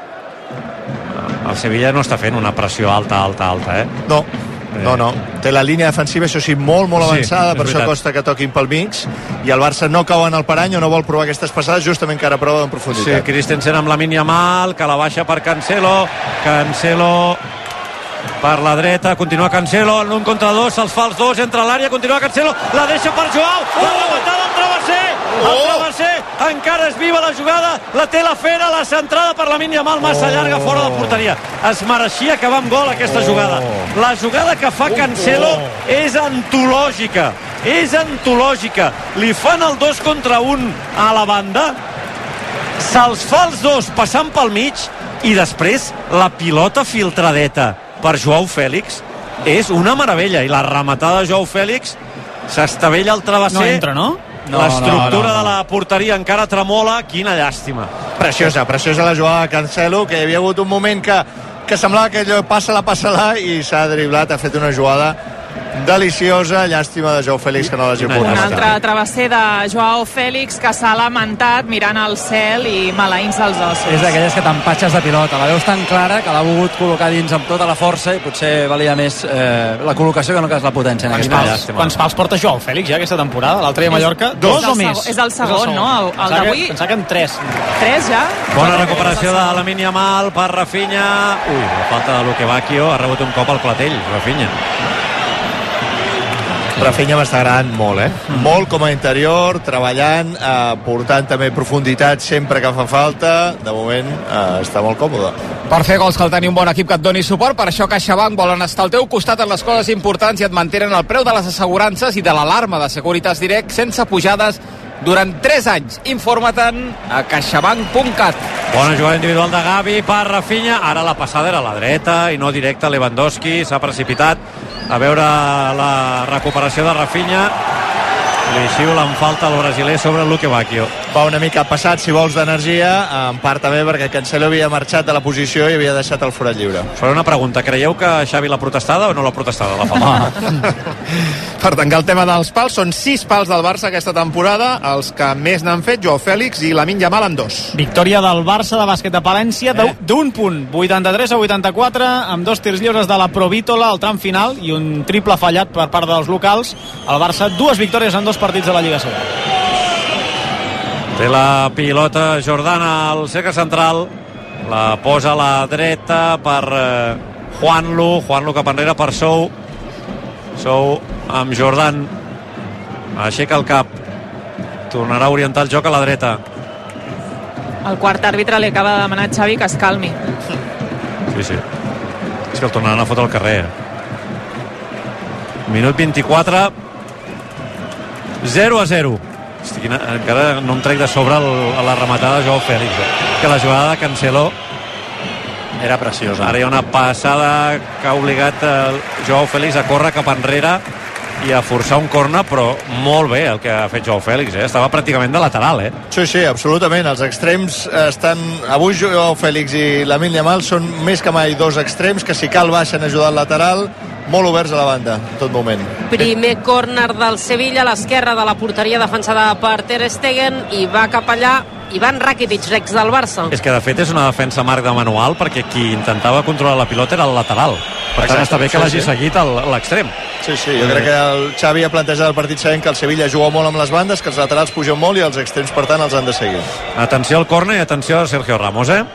El Sevilla no està fent una pressió alta, alta, alta, eh? No. No, no. Té la línia defensiva, això sí, molt, molt avançada, sí, per veritat. això costa que toquin pel mig, i el Barça no cau en el parany o no vol provar aquestes passades, justament que ara prova en profunditat. Sí, Christensen amb Lamine Yamal, que la baixa per Cancelo, Cancelo per la dreta, continua Cancelo, en un contra dos, se'ls fa els dos, entra a l'àrea, continua Cancelo, la deixa per Joao, oh! La rematada al travesser, oh! El travesser, encara és viva la jugada, la té la Fera, la centrada per Lamine Yamal, massa oh! llarga, fora de porteria. Es mereixia acabar amb gol aquesta jugada. Oh! La jugada que fa Cancelo oh! és antològica, és antològica. Li fan el dos contra un a la banda, se'ls fa els dos passant pel mig, i després la pilota filtradeta per Joao Fèlix és una meravella, i la rematada de Joao Fèlix s'estavella al travesser. No entra, no? No, l'estructura no, no, no. de la porteria encara tremola, quina llàstima. Preciosa, preciosa la jugada de Cancelo, que hi havia hagut un moment que, que semblava que allò passa-la, passa-la, i s'ha driblat, ha fet una jugada deliciosa. Llàstima de Joao Fèlix que no l'hagi pogut Un rematar. altre travesser de Joao Fèlix que s'ha lamentat mirant al cel i maleïns dels ossos. És d'aquelles que t'empatxes de pilota. La veus tan clara que l'ha volgut col·locar dins amb tota la força i potser valia més eh, la col·locació que no que és la potència. En Quants aquest pals, quants pals porta Joao Fèlix ja aquesta temporada? L'altre dia a Mallorca, dos o més? És el segon, no? El, el d'avui... Pensava que en tres. Tres ja? Bona recuperació de Lamine Yamal per Rafinha. Ui, la falta de Luque Bacchio. Ha rebut un cop al clatell, Rafinha. Rafinha m'està agradant molt, eh? Mm. Molt com a interior, treballant, eh, portant també profunditat sempre que fa falta. De moment eh, està molt còmode. Per fer gols cal tenir un bon equip que et doni suport, per això CaixaBank volen estar al teu costat en les coses importants i et mantenen el preu de les assegurances i de l'alarma de Securitas Direct sense pujades durant tres anys. Informa-te'n a caixabank punt cat. Bona jugada individual de Gavi per Rafinha. Ara la passada era a la dreta i no directa. Lewandowski s'ha precipitat a veure la recuperació de Rafinha. Li xiula en falta el brasiler sobre Luque Bacchio. Va una mica passat, si vols, d'energia, en part també perquè Cancelo havia marxat de la posició i havia deixat el forat lliure. Faré una pregunta. Creieu que Xavi l'ha protestada o no l'ha protestada, la falta? Per tancar el tema dels pals, són sis pals del Barça aquesta temporada, els que més n'han fet Joao Fèlix i Lamine Yamal amb dos. Victòria del Barça de bàsquet de Palència eh. d'un punt, vuitanta-tres a vuitanta-quatre, amb dos tirs lliures de la Provítola al tram final i un triple fallat per part dels locals. El Barça, dues victòries en dos partits de la Lliga Segona. Té la pilota Jordana al cercle central, la posa a la dreta per eh, Juanlu, Juanlu cap enrere per Sou, Sou amb Jordan, aixeca el cap, tornarà a orientar el joc a la dreta. El quart àrbitre li acaba de demanar a Xavi que es calmi. Sí, sí, és que el tornaran a fotre al carrer. Minut vint-i-quatre, zero a zero. Hosti, quina, encara no em trec de sobre el, la rematada de Joao Fèlix, eh? Que la jugada de Cancelo era preciosa. Ara hi ha una passada que ha obligat el Joao Fèlix a córrer cap enrere i a forçar un corner, però molt bé el que ha fet Joao Fèlix, eh? Estava pràcticament de lateral, eh? Sí, sí, absolutament. Els extrems estan... Avui Joao Fèlix i Lamine Yamal són més que mai dos extrems que si cal baixen a ajudar el lateral, molt oberts a la banda, en tot moment. Primer córner del Sevilla a l'esquerra de la porteria defensada per Ter Stegen i va cap allà Ivan Rakitic, rex del Barça. És que de fet és una defensa marc de manual perquè qui intentava controlar la pilota era el lateral. Per tant està bé que l'hagi seguit l'extrem. Sí, sí, jo crec que el Xavi ha plantejat el partit sabent que el Sevilla juga molt amb les bandes, que els laterals pugen molt i els extrems per tant els han de seguir. Atenció al córner i atenció a Sergio Ramos, eh?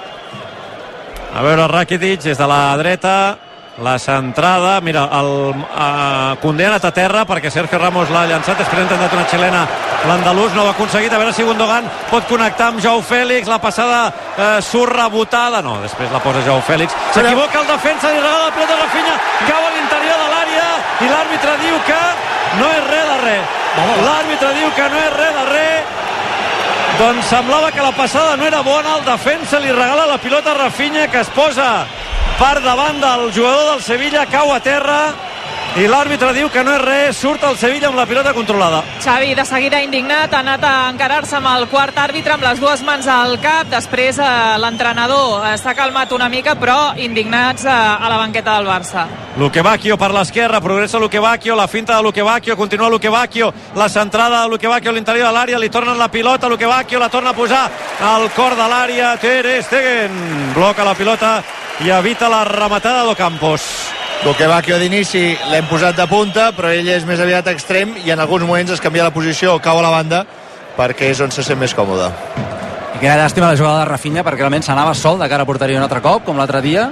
A veure Rakitic des de la dreta, la centrada, mira, el uh, Koundé ha anat a terra perquè Sergio Ramos l'ha llançat, després ha intentat una xilena l'andalús, no ho ha aconseguit, a veure si Gundogan pot connectar amb Joao Fèlix, la passada uh, surt rebotada, no, després la posa Joao Fèlix, s'equivoca el defensa i regala la pilota de Rafinha, cau a l'interior de l'àrea i l'àrbitre diu que no és res de res, l'àrbitre diu que no és res de res. Doncs semblava que la passada no era bona, el defensa li regala la pilota a Rafinha, que es posa per davant del jugador del Sevilla, cau a terra i l'àrbitre diu que no és res, surt el Sevilla amb la pilota controlada. Xavi de seguida indignat, ha anat a encarar-se amb el quart àrbitre amb les dues mans al cap, després eh, l'entrenador eh, s'ha calmat una mica, però indignats eh, a la banqueta del Barça. Luque Bacchio per l'esquerra, progressa Luque Bacchio, la finta de Luque Bacchio, continua Luque Bacchio, la centrada de Luque Bacchio a l'interior de l'àrea, li tornen la pilota, Luque Bacchio la torna a posar al cor de l'àrea, Ter Stegen bloca la pilota i evita la rematada d'Ocampos. Luque Bacchio d'inici l'hem posat de punta, però ell és més aviat extrem i en alguns moments es canvia la posició o cau a la banda perquè és on se sent més còmode. I quina llàstima la jugada de Rafinha perquè realment s'anava sol de cara a porteria un altre cop, com l'altre dia.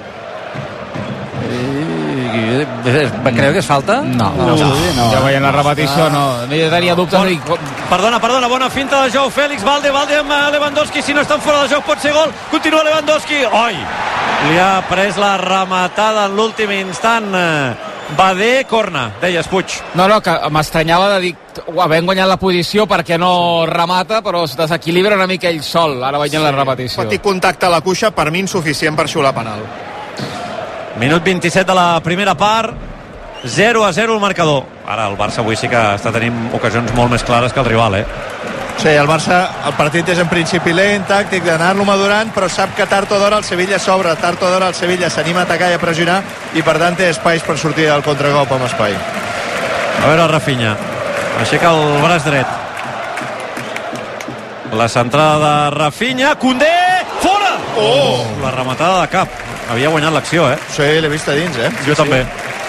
Creu que és falta? No, no, no, no. Ja veient la repetició, no. Jo tenia dubtes. Bon, de... Perdona, perdona, bona finta de Joao Fèlix, Valde, Valde amb Lewandowski, si no estan fora de joc pot ser gol, continua Lewandowski, oi, li ha pres la rematada en l'últim instant, Badé, corna, deies, Puig. No, no, que m'estranyava de dir, havent guanyat la posició perquè no remata, però es desequilibra una mica ell sol, ara veient sí. la repetició. Petit contacte a la cuixa, per mi insuficient per xiular penal. Minut vint-i-set de la primera part, zero a zero el marcador. Ara el Barça avui sí que està tenint ocasions molt més clares que el rival, eh? Sí, el Barça, el partit és en principi lent, tàctic, d'anar-lo madurant, però sap que tard o d'hora el Sevilla s'obre, tard o d'hora el Sevilla s'anima a atacar i a pressionar, i per tant té espais per sortir al contracop amb espai. A veure Rafinha, aixeca el braç dret, la centrada de Rafinha, Koundé, fora! Oh! La rematada de cap, havia guanyat l'acció, eh? Sí, l'he vist a dins, eh? Jo sí, també.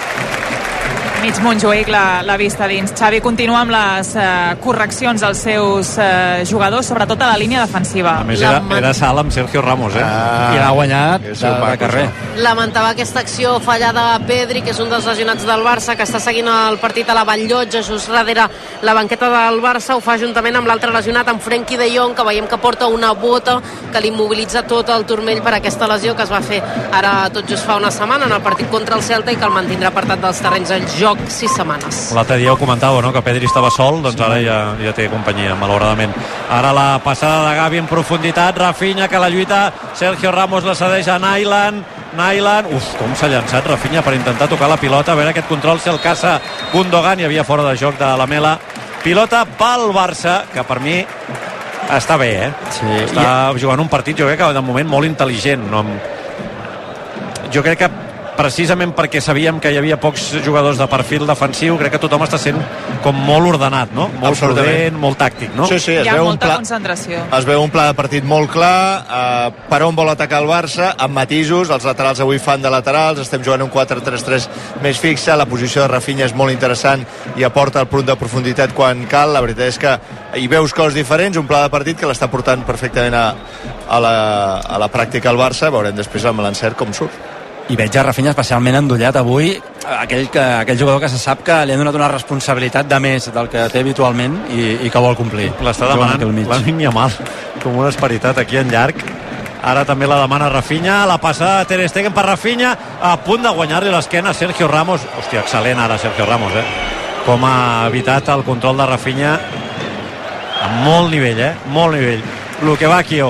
Mig Montjuïc l'ha vista dins. Xavi continua amb les eh, correccions dels seus eh, jugadors, sobretot a la línia defensiva. A més, era, era salt amb Sergio Ramos, eh? Ah, I l'ha guanyat de, de carrer. Lamentava aquesta acció fallada a Pedri, que és un dels lesionats del Barça, que està seguint el partit a la Valllotja, just darrere la banqueta del Barça. Ho fa juntament amb l'altre lesionat, amb Frenkie de Jong, que veiem que porta una bota que l'immobilitza tot el turmell per aquesta lesió que es va fer ara tot just fa una setmana en el partit contra el Celta i que el mantindrà apartat dels terrenys del joc sis setmanes. L'altre dia ho comentava, no?, que Pedri estava sol, doncs ara ja, ja té companyia, malauradament. Ara la passada de Gavi en profunditat, Rafinha, que la lluita, Sergio Ramos la cedeix a Nayland, Nayland, uf, com s'ha llançat Rafinha per intentar tocar la pilota, a veure aquest control si el caça Gundogan, hi havia fora de joc de la Mela. Pilota pel Barça, que per mi està bé, eh? Sí, està i... jugant un partit, jo crec que de moment molt intel·ligent, no? Jo crec que precisament perquè sabíem que hi havia pocs jugadors de perfil defensiu, crec que tothom està sent com molt ordenat, no? Molt prudent, molt tàctic, no? Sí, sí, es Hi ha veu molta un pla... concentració. Es veu un pla de partit molt clar, eh, per on vol atacar el Barça, amb matisos, els laterals avui fan de laterals, estem jugant un quatre tres tres més fixe, la posició de Rafinha és molt interessant i aporta el punt de profunditat quan cal, la veritat és que hi veus coses diferents, un pla de partit que l'està portant perfectament a, a, la, a la pràctica al Barça, veurem després amb l'encert com surt. I veig a Rafinha especialment endollat avui, aquell, que, aquell jugador que se sap que li han donat una responsabilitat de més del que té habitualment i, i que vol complir. L'està demanant Lamine Yamal com una esperitat aquí en llarg. Ara també la demana Rafinha, la passada de Ter Stegen per Rafinha, a punt de guanyar-li l'esquena a Sergio Ramos. Hòstia, excel·lent ara Sergio Ramos, eh? Com ha evitat el control de Rafinha amb molt nivell, eh? Molt nivell. Luque Bacchio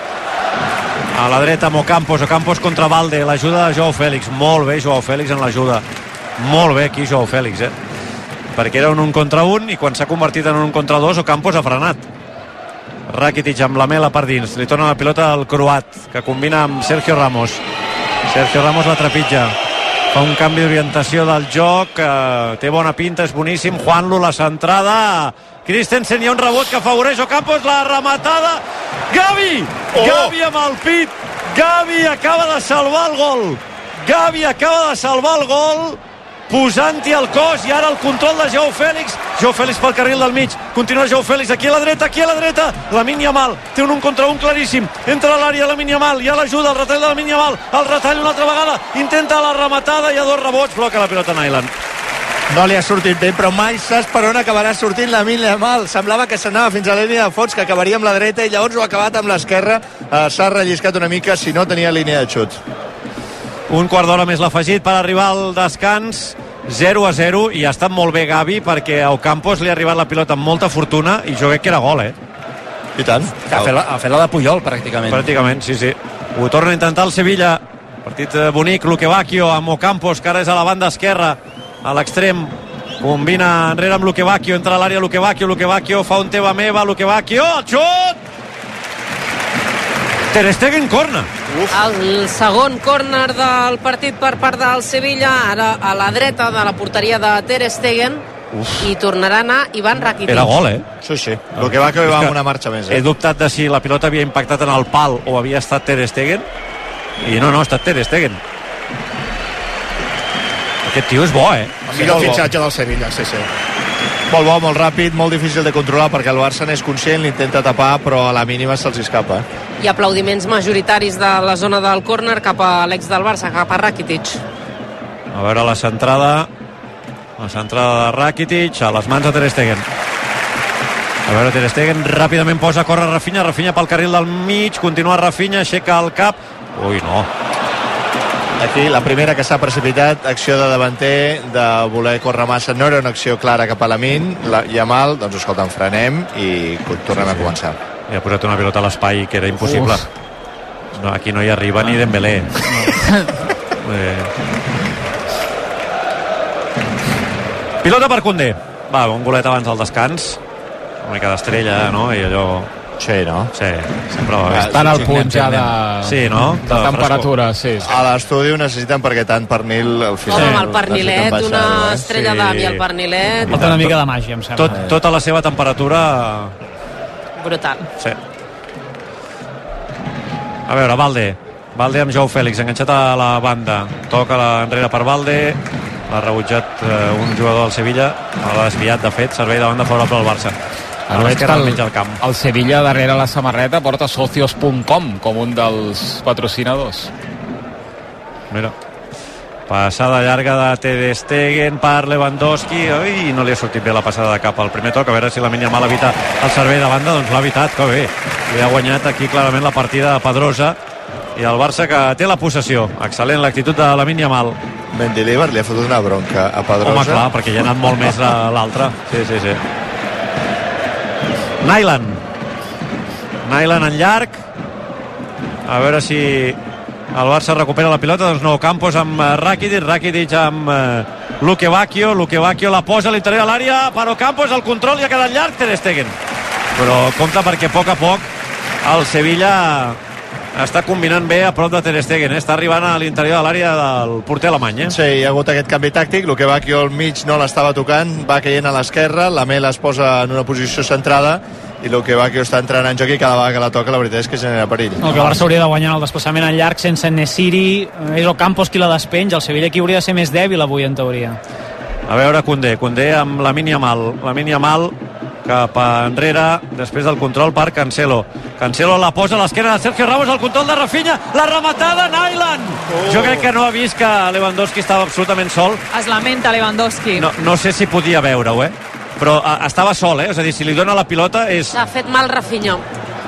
a la dreta amb Ocampos, Ocampos contra Valde, l'ajuda de Joao Fèlix, molt bé Joao Fèlix en l'ajuda, molt bé aquí Joao Fèlix, eh? Perquè era un un contra un i quan s'ha convertit en un contra dos Ocampos ha frenat. Rakitic amb la Mela per dins, li torna la pilota al croat, que combina amb Sergio Ramos. Sergio Ramos la trepitja, fa un canvi d'orientació del joc, eh, té bona pinta, és boníssim. Juanlu, la centrada, Christensen, hi ha un rebot que afavoreix Ocampos, la rematada, Gavi! Oh! Gavi amb el pit, Gavi acaba de salvar el gol, Gavi acaba de salvar el gol, posant-hi el cos, i ara el control de Joao Fèlix, Joao Fèlix pel carril del mig, continua Joao Fèlix aquí a la dreta, aquí a la dreta, Lamine Yamal, té un un contra un claríssim, entra a l'àrea Lamine Yamal, ja l'ajuda, el retall de Lamine Yamal, el retall una altra vegada, intenta la rematada, hi ha dos rebots, bloca la pilota Nayland. No li ha sortit bé, però mai saps per on acabarà sortint Lamine Yamal. Semblava que s'anava fins a la línia de fons, que acabaria amb la dreta, i llavors ho ha acabat amb l'esquerra. Eh, s'ha relliscat una mica, si no tenia línia de xut. Un quart d'hora més l'afegit per arribar al descans, zero a zero, i ha estat molt bé Gavi, perquè a Ocampos li ha arribat la pilota amb molta fortuna, i jo crec que era gol, eh? I tant. Ha fet la, ha fet la de Puyol, pràcticament. Pràcticament, sí, sí. Ho torna a intentar el Sevilla. Partit bonic, Luque Bacchio amb Ocampos, que ara és a la banda esquerra, a l'extrem, combina enrere amb Luque Bacchio, entra a l'àrea Luque Bacchio, Luque Bacchio fa un teva meva, Luque Bacchio, el xut! Ter Stegen, corna. Uf. El segon córner del partit per part del Sevilla, ara a la dreta de la porteria de Ter Stegen. Uf. I tornarà a anar Ivan Rakitic. Era gol, eh? Sí, sí. Luque Bacchio va amb una marxa més, eh? He dubtat de si la pilota havia impactat en el pal o havia estat Ter Stegen, i no, no, ha estat Ter Stegen. Aquest tio és bo, eh? Sí, el fitxatge del Sevilla, sí, sí. Molt bo, molt ràpid, molt difícil de controlar, perquè el Barça n'és conscient, l'intenta tapar, però a la mínima se'ls escapa. I aplaudiments majoritaris de la zona del córner cap a l'ex del Barça, cap a Rakitic. A veure la centrada, la centrada de Rakitic, a les mans de Ter Stegen. A veure, Ter Stegen ràpidament posa a córrer Rafinha, Rafinha pel carril del mig, continua Rafinha, aixeca el cap. Ui, no. Aquí la primera que s'ha precipitat, acció de davanter, de voler córrer massa, no era una acció clara cap a Lamine, la, Yamal, doncs escolta, en frenem i tornem a començar. I ha posat una pilota a l'espai que era impossible. No, aquí no hi arriba ni Dembélé. eh. Pilota per Koundé. Va, un golet abans del descans, una mica d'estrella, no? I allò... Sí, no? Sí, sempre va bé. Estan al punt ja de, sí, no? de, de temperatura, sí, sí. A l'estudi ho necessiten perquè tant pernil al final... Home, amb el pernilet, una eh? estrella Sí. d'am i el pernilet... Falta una mica de màgia, em sembla. Tot, tota la seva temperatura... Brutal. Sí. A veure, Valde. Valde amb Joao Fèlix, enganxat a la banda. Toca la enrere per Valde. L'ha rebutjat eh, un jugador del Sevilla. L'ha desviat, de fet. Servei de banda favorable al Barça. Ara veig que el, el Sevilla darrere la samarreta porta socios punt com com un dels patrocinadors. Mira. Passada llarga de Ter Stegen per Lewandowski. Ui, no li ha sortit bé la passada de cap al primer toc. A veure si la Yamal evita el servei de banda. Doncs l'ha evitat, que bé. Li ha guanyat aquí clarament la partida Pedrosa. I el Barça que té la possessió. Excel·lent l'actitud de la Yamal. Mendilibar li ha fotut una bronca a Pedrosa. Home, clar, perquè ja ha anat molt més a l'altre. Sí, sí, sí. Nyland. Nyland en llarg. A veure si el Barça recupera la pilota. Doncs no, Campos amb Rakitic, Rakitic amb eh, Luque Bacchio. Luque Bacchio la posa a l'interior de l'àrea, però Campos el control i ha quedat llarg Ter Stegen. Però compte perquè a poc a poc el Sevilla està combinant bé a prop de Ter Stegen, eh? Està arribant a l'interior de l'àrea del porter alemany, eh? Sí, hi ha hagut aquest canvi tàctic. Luque Bacchio al mig no l'estava tocant, va caient a l'esquerra, la Mela es posa en una posició centrada i Luque Bacchio està entrant en joc i cada vegada que la toca la veritat és que genera perill. El que el Barça hauria de guanyar el desplaçament en llarg sense Nesiri, és el Campos qui la despenja, el Sevilla aquí hauria de ser més dèbil avui en teoria. A veure Koundé, Koundé amb la Yamal, la Yamal cap enrere, després del control per Cancelo. Cancelo la posa a l'esquerra de Sergio Ramos, el control de Rafinha, la rematada Nyland. Oh. Jo crec que no ha vist que Lewandowski estava absolutament sol. Es lamenta Lewandowski. No, no sé si podia veure-ho, eh? Però a, estava sol, eh? És a dir, si li dona la pilota és... S'ha fet mal Rafinha.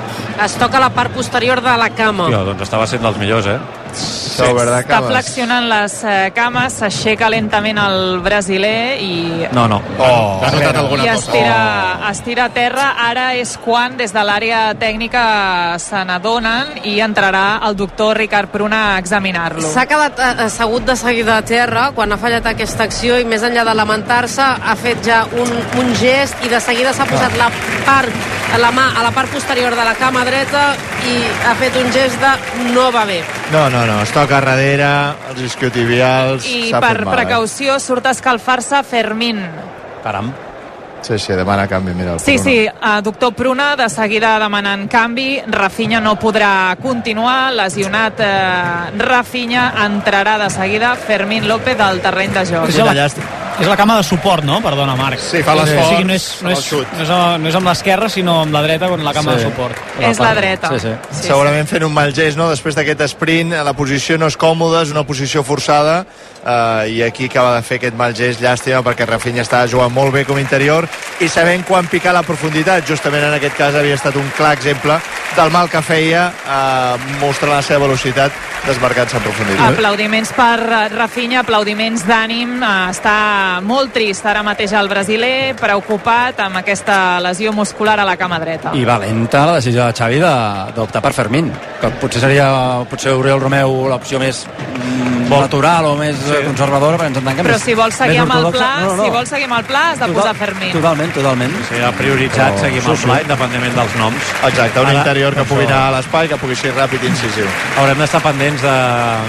Es toca la part posterior de la cama. Jo, doncs estava sent dels millors, eh? Sí. Està flexionant les eh, cames, s'aixeca lentament el brasiler i... No, no. Oh, ha notat alguna I cosa. estira, oh. estira a terra. Ara és quan des de l'àrea tècnica se n'adonen i entrarà el doctor Ricard Pruna a examinar-lo. S'ha quedat eh, assegut de seguida a terra quan ha fallat aquesta acció i més enllà de lamentar-se ha fet ja un, un gest i de seguida s'ha posat la part la mà a la part posterior de la cama dreta i ha fet un gest de no va bé. No, no, no, es toca darrere, els isquiotibials... I per mal, precaució eh? surt a escalfar-se Fermín. Caram. Sí, sí, demana canvi, mira. El Sí, Pruna. sí, uh, doctor Pruna de seguida demanant canvi. Rafinha no podrà continuar, lesionat uh, Rafinha, entrarà de seguida Fermín López al terreny de joc. És la, és la cama de suport, no? Perdona, Marc. Sí, fa l'esforç, O sigui, no és, no és, no és, a- no és amb l'esquerra, sinó amb la dreta, con la cama Sí. de suport. És la dreta. Sí, sí. Sí, Segurament fent un mal gest, no? Després d'aquest sprint, la posició no és còmoda, és una posició forçada, eh, i aquí acaba de fer aquest mal gest, llàstima, perquè Rafinha estava jugant molt bé com a interior i sabent quan picar la profunditat. Justament en aquest cas havia estat un clar exemple del mal que feia eh, mostrant la seva velocitat desmarcant-se en profunditat. Aplaudiments per eh, Rafinha, aplaudiments d'ànim. Eh, Està molt trist ara mateix el brasiler, preocupat amb aquesta lesió muscular a la cama dreta. I valenta la decisió de Xavi de- d'optar per Fermín, que potser seria potser Oriol Romeu l'opció més mm, natural o més sí. conservadora, però ens entenc que Però més, si vols seguir més amb el ortodoxa. pla, no, no, no. si vols seguir amb el pla, has de posar Fermín. Totalment, totalment. Sí, ha prioritzat Oh, seguir amb el sí, pla, sí. independentment dels noms. Exacte, un Ara, interior que això- pugui anar a l'espai, que pugui ser ràpid i incisiu. Haurem d'estar pendents de,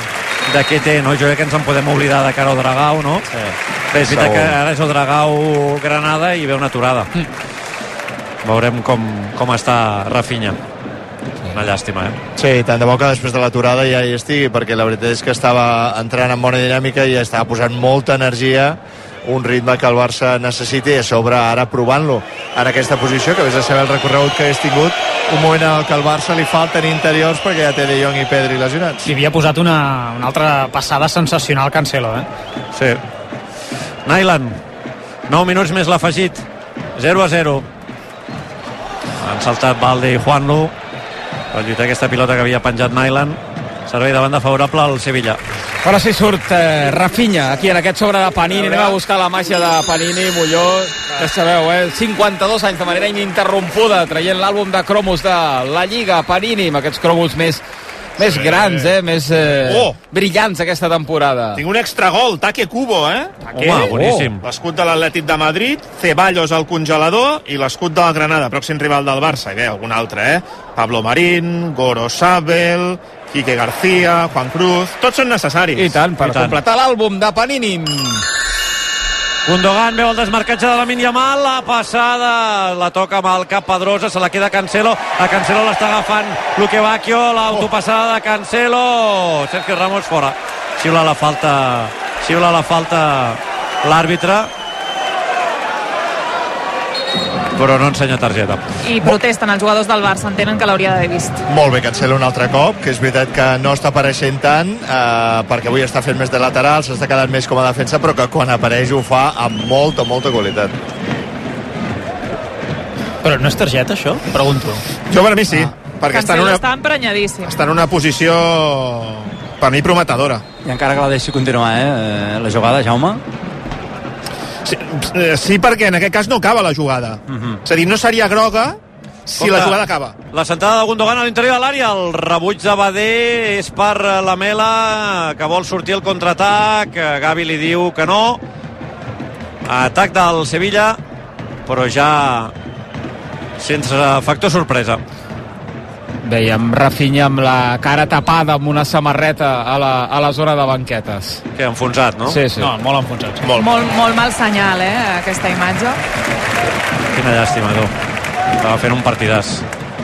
de què té, no? Jo crec que ens en podem oblidar de cara a Odragau, no? Sí. Bé, és veritat Segur. que ara és Odragau Granada i ve una aturada. Mm. Veurem com, com està Rafinha. Una llàstima, eh? Sí, tant de bo que després de l'aturada ja hi estigui, perquè la veritat és que estava entrant en bona dinàmica i estava posant molta energia, un ritme que el Barça necessita, i a sobre ara provant-lo en aquesta posició, que vés a saber el recorregut que hagués tingut, un moment en el que al Barça li falten interiors perquè ja té De Jong i Pedri lesionats. Li havia posat una, una altra passada sensacional Cancelo, eh? Sí. Nyland. nou minuts més l'afegit. zero a zero. Han saltat Valde i Juanlu per lluitar aquesta pilota que havia penjat Nyland. Servei de banda favorable al Sevilla. Ara sí surt eh, Rafinha aquí en aquest sobre de Panini. Anem a buscar la màgia de Panini, Molló. Ja sabeu, eh? cinquanta-dos anys de manera ininterrompuda traient l'àlbum de cromos de la Lliga Panini, amb aquests cromos més més Sí. grans, eh? Més eh, Oh! brillants aquesta temporada. Tinc un extra gol, Take Kubo, eh? Home, boníssim. L'escut de l'Atlètic de Madrid, Ceballos al congelador i l'escut del Granada, pròxim rival del Barça. I bé, algun altre, eh? Pablo Marín, Goro Sabel, Quique García, Juan Cruz... Tots són necessaris. I tant, per I tant. completar l'àlbum de Panini. Gundogan veu el desmarcatge de Lamine Yamal, la passada la toca amb el cap Pedrosa, se la queda Cancelo, a Cancelo l'està agafant Luque Bacchio, l'autopassada de Cancelo, Sergio Ramos fora, xiula la falta xiula la falta l'àrbitre, però no ensenya targeta. I protesten els jugadors del Barça, entenen que l'hauria d'haver vist. Molt bé, Cancelo un altre cop, que és veritat que no està apareixent tant, eh, perquè avui està fent més de lateral, s'està quedant més com a defensa, però que quan apareix ho fa amb molta, molta qualitat. Però no és targeta, això? Pregunto. Jo per mi sí, ah. perquè està en, Cancelo una, està emprenyadíssim. està en una posició, per mi, prometedora. I encara que la deixi continuar, eh? La jugada, Jaume? Sí, eh, sí, perquè en aquest cas no acaba la jugada. Uh -huh. És a dir, no seria groga si Compte, la jugada acaba. La sentada de Gundogan a l'interior de l'àrea, el rebuig de Badé és per Lamela, que vol sortir al contraatac, Gavi li diu que no, atac del Sevilla, però ja sense factor sorpresa. Veiem Rafinha amb la cara tapada amb una samarreta a la, a la zona de banquetes. Que enfonsat, no? Sí, sí. No, molt enfonsat. Sí. Molt. Molt, molt mal senyal, eh, aquesta imatge. Quina llàstima, tu. Estava fent un partidàs.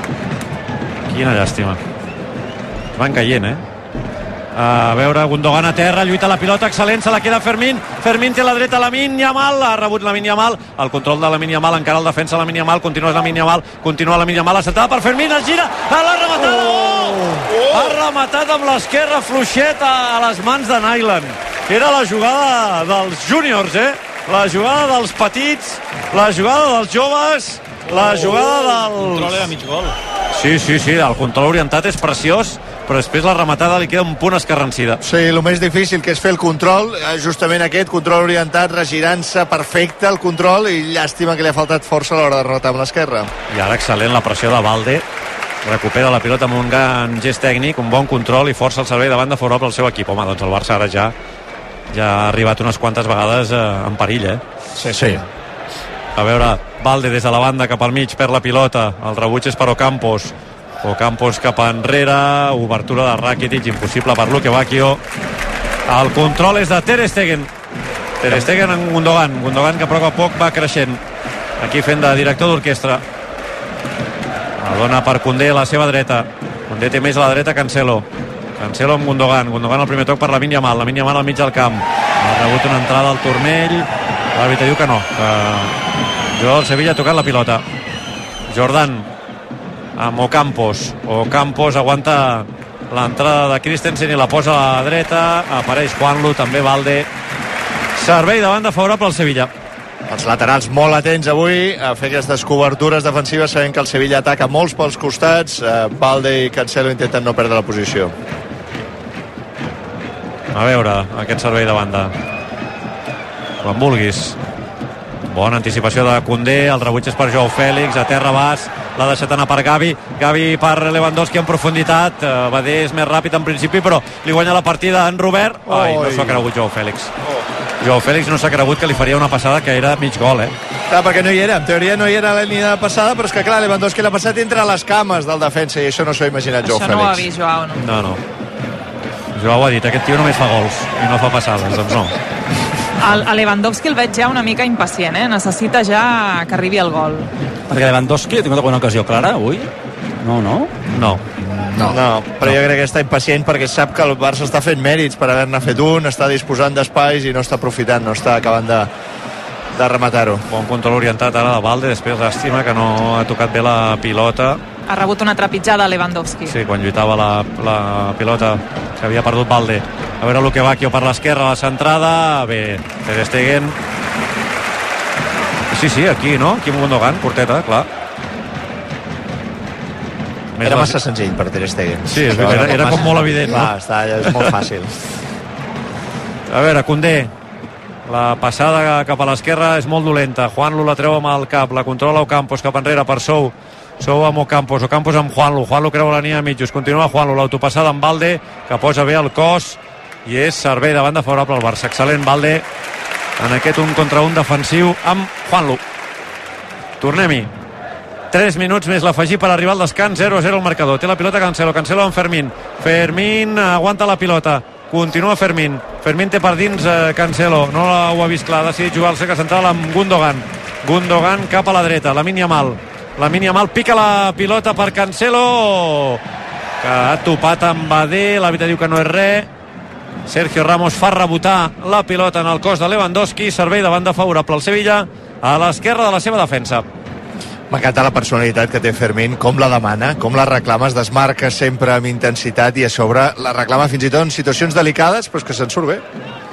Quina llàstima. Van caient, eh? A veure, Gundogan a terra, lluita la pilota, excel·lent, se la queda Fermín. Fermín té a la dreta Lamine Yamal, ha rebut Lamine Yamal, el control de Lamine Yamal, encara el defensa Lamine Yamal, continua Lamine Yamal, continua Lamine Yamal, acertada per Fermín, es gira, l'ha rematada, oh! oh! Ha rematat amb l'esquerra fluixeta a les mans de Nyland. Era la jugada dels júniors, eh? La jugada dels petits, la jugada dels joves, la jugada dels... El control era mig gol. Sí, sí, sí, el control orientat és preciós, però després la rematada li queda un punt escarransida. Sí, el més difícil que és fer el control, justament aquest control orientat, regirant-se perfecte el control, i llàstima que li ha faltat força a l'hora de rematar amb l'esquerra. I ara excel·lent la pressió de Balde, recupera la pilota amb un gran gest tècnic, un bon control i força el servei de banda favorable al seu equip. Home, doncs el Barça ara ja ja ha arribat unes quantes vegades eh, en perill, eh? Sí, sí. A veure, Balde des de la banda cap al mig, perd la pilota, el rebuig és per Ocampos, Ocampos cap enrere, obertura de Rakitic, impossible per Luque Bacchio, el control és de Ter Stegen, Ter Stegen en Gundogan, Gundogan que a poc a poc va creixent, aquí fent de director d'orquestra, la dona per Koundé a la seva dreta, Koundé té més a la dreta Cancelo, Cancelo amb Gundogan, Gundogan al primer toc per Lamine Yamal, Lamine Yamal al mig del camp, ha rebut una entrada al turmell, l'àrbitre diu que no, que Joel Sevilla ha tocat la pilota. Jordan amb Ocampos, Ocampos aguanta l'entrada de Christensen i la posa a la dreta, apareix Juanlu, també Balde, servei de banda favorable al Sevilla. Els laterals molt atents avui a fer aquestes cobertures defensives, sabent que el Sevilla ataca molts pels costats, eh, Balde i Cancelo intenten no perdre la posició. A veure aquest servei de banda, quan vulguis. Bona anticipació de Koundé, el rebuig és per Joao Fèlix, a terra Bas, l'ha deixat anar per Gavi, Gavi per Lewandowski en profunditat, uh, Badé és més ràpid en principi, però li guanya la partida en Robert. Ai, no s'ha cregut Joao Fèlix. Oh. Joao Fèlix no s'ha cregut que li faria una passada que era mig gol, eh? Clar, perquè no hi era, en teoria no hi era la línia de passada, però és que clar, Lewandowski l'ha passat entre les cames del defensa i això no s'ho ha imaginat Joao Això Fèlix. no ho ha vist Joao, no? No, no. Joao ha dit, aquest tio només fa gols i no fa passades, doncs no. El, a Lewandowski el veig ja una mica impacient, eh? Necessita ja que arribi el gol. Perquè Lewandowski ha tingut alguna ocasió clara avui? No, no? No. No. no, però jo crec que està impacient perquè sap que el Barça està fent mèrits per haver-ne fet un, està disposant d'espais i no està aprofitant, no està acabant de, de rematar-ho. Bon control orientat ara de Balde, després l'estima que no ha tocat bé la pilota. Ha rebut una trepitjada a Lewandowski. Sí, quan lluitava la, la pilota que havia perdut Balde. A veure Luque Bacchio per l'esquerra, la centrada, bé, Ter Stegen. Sí, sí, aquí, no? Aquí amb Gundogan, porteta, clar. Més Era les... massa senzill per Ter Stegen. Sí, era, era, era com molt evident, clar, no? Està, és molt fàcil. A veure, Koundé, la passada cap a l'esquerra és molt dolenta. Juanlu la treu amb el cap, la controla Ocampos cap enrere per Sou. Sou amb Ocampos, Ocampos amb Juanlu, Juanlu creu la línia a mitjos, continua Juanlu, l'autopassada amb Valde, que posa bé el cos, i és servei de banda favorable al Barça. Excel·lent Valde en aquest un contra un defensiu amb Juanlu. Tornem-hi. tres minuts més l'afegir per arribar al descans, zero a zero el marcador. Té la pilota Cancelo, Cancelo amb Fermín. Fermín aguanta la pilota. Continua Fermín. Fermín té per dins eh, Cancelo. No ho ha vist clar, ha decidit jugar al cercle central amb Gundogan. Gundogan cap a la dreta. Lamine Yamal. Lamine Yamal pica la pilota per Cancelo, que ha topat amb Badé. L'àrbitre diu que no és res. Sergio Ramos fa rebotar la pilota en el cos de Lewandowski. Servei de banda favorable al Sevilla a l'esquerra de la seva defensa. M'encanta la personalitat que té Fermín, com la demana, com la reclama, es desmarca sempre amb intensitat i a sobre la reclama fins i tot en situacions delicades, però és que se'n surt bé.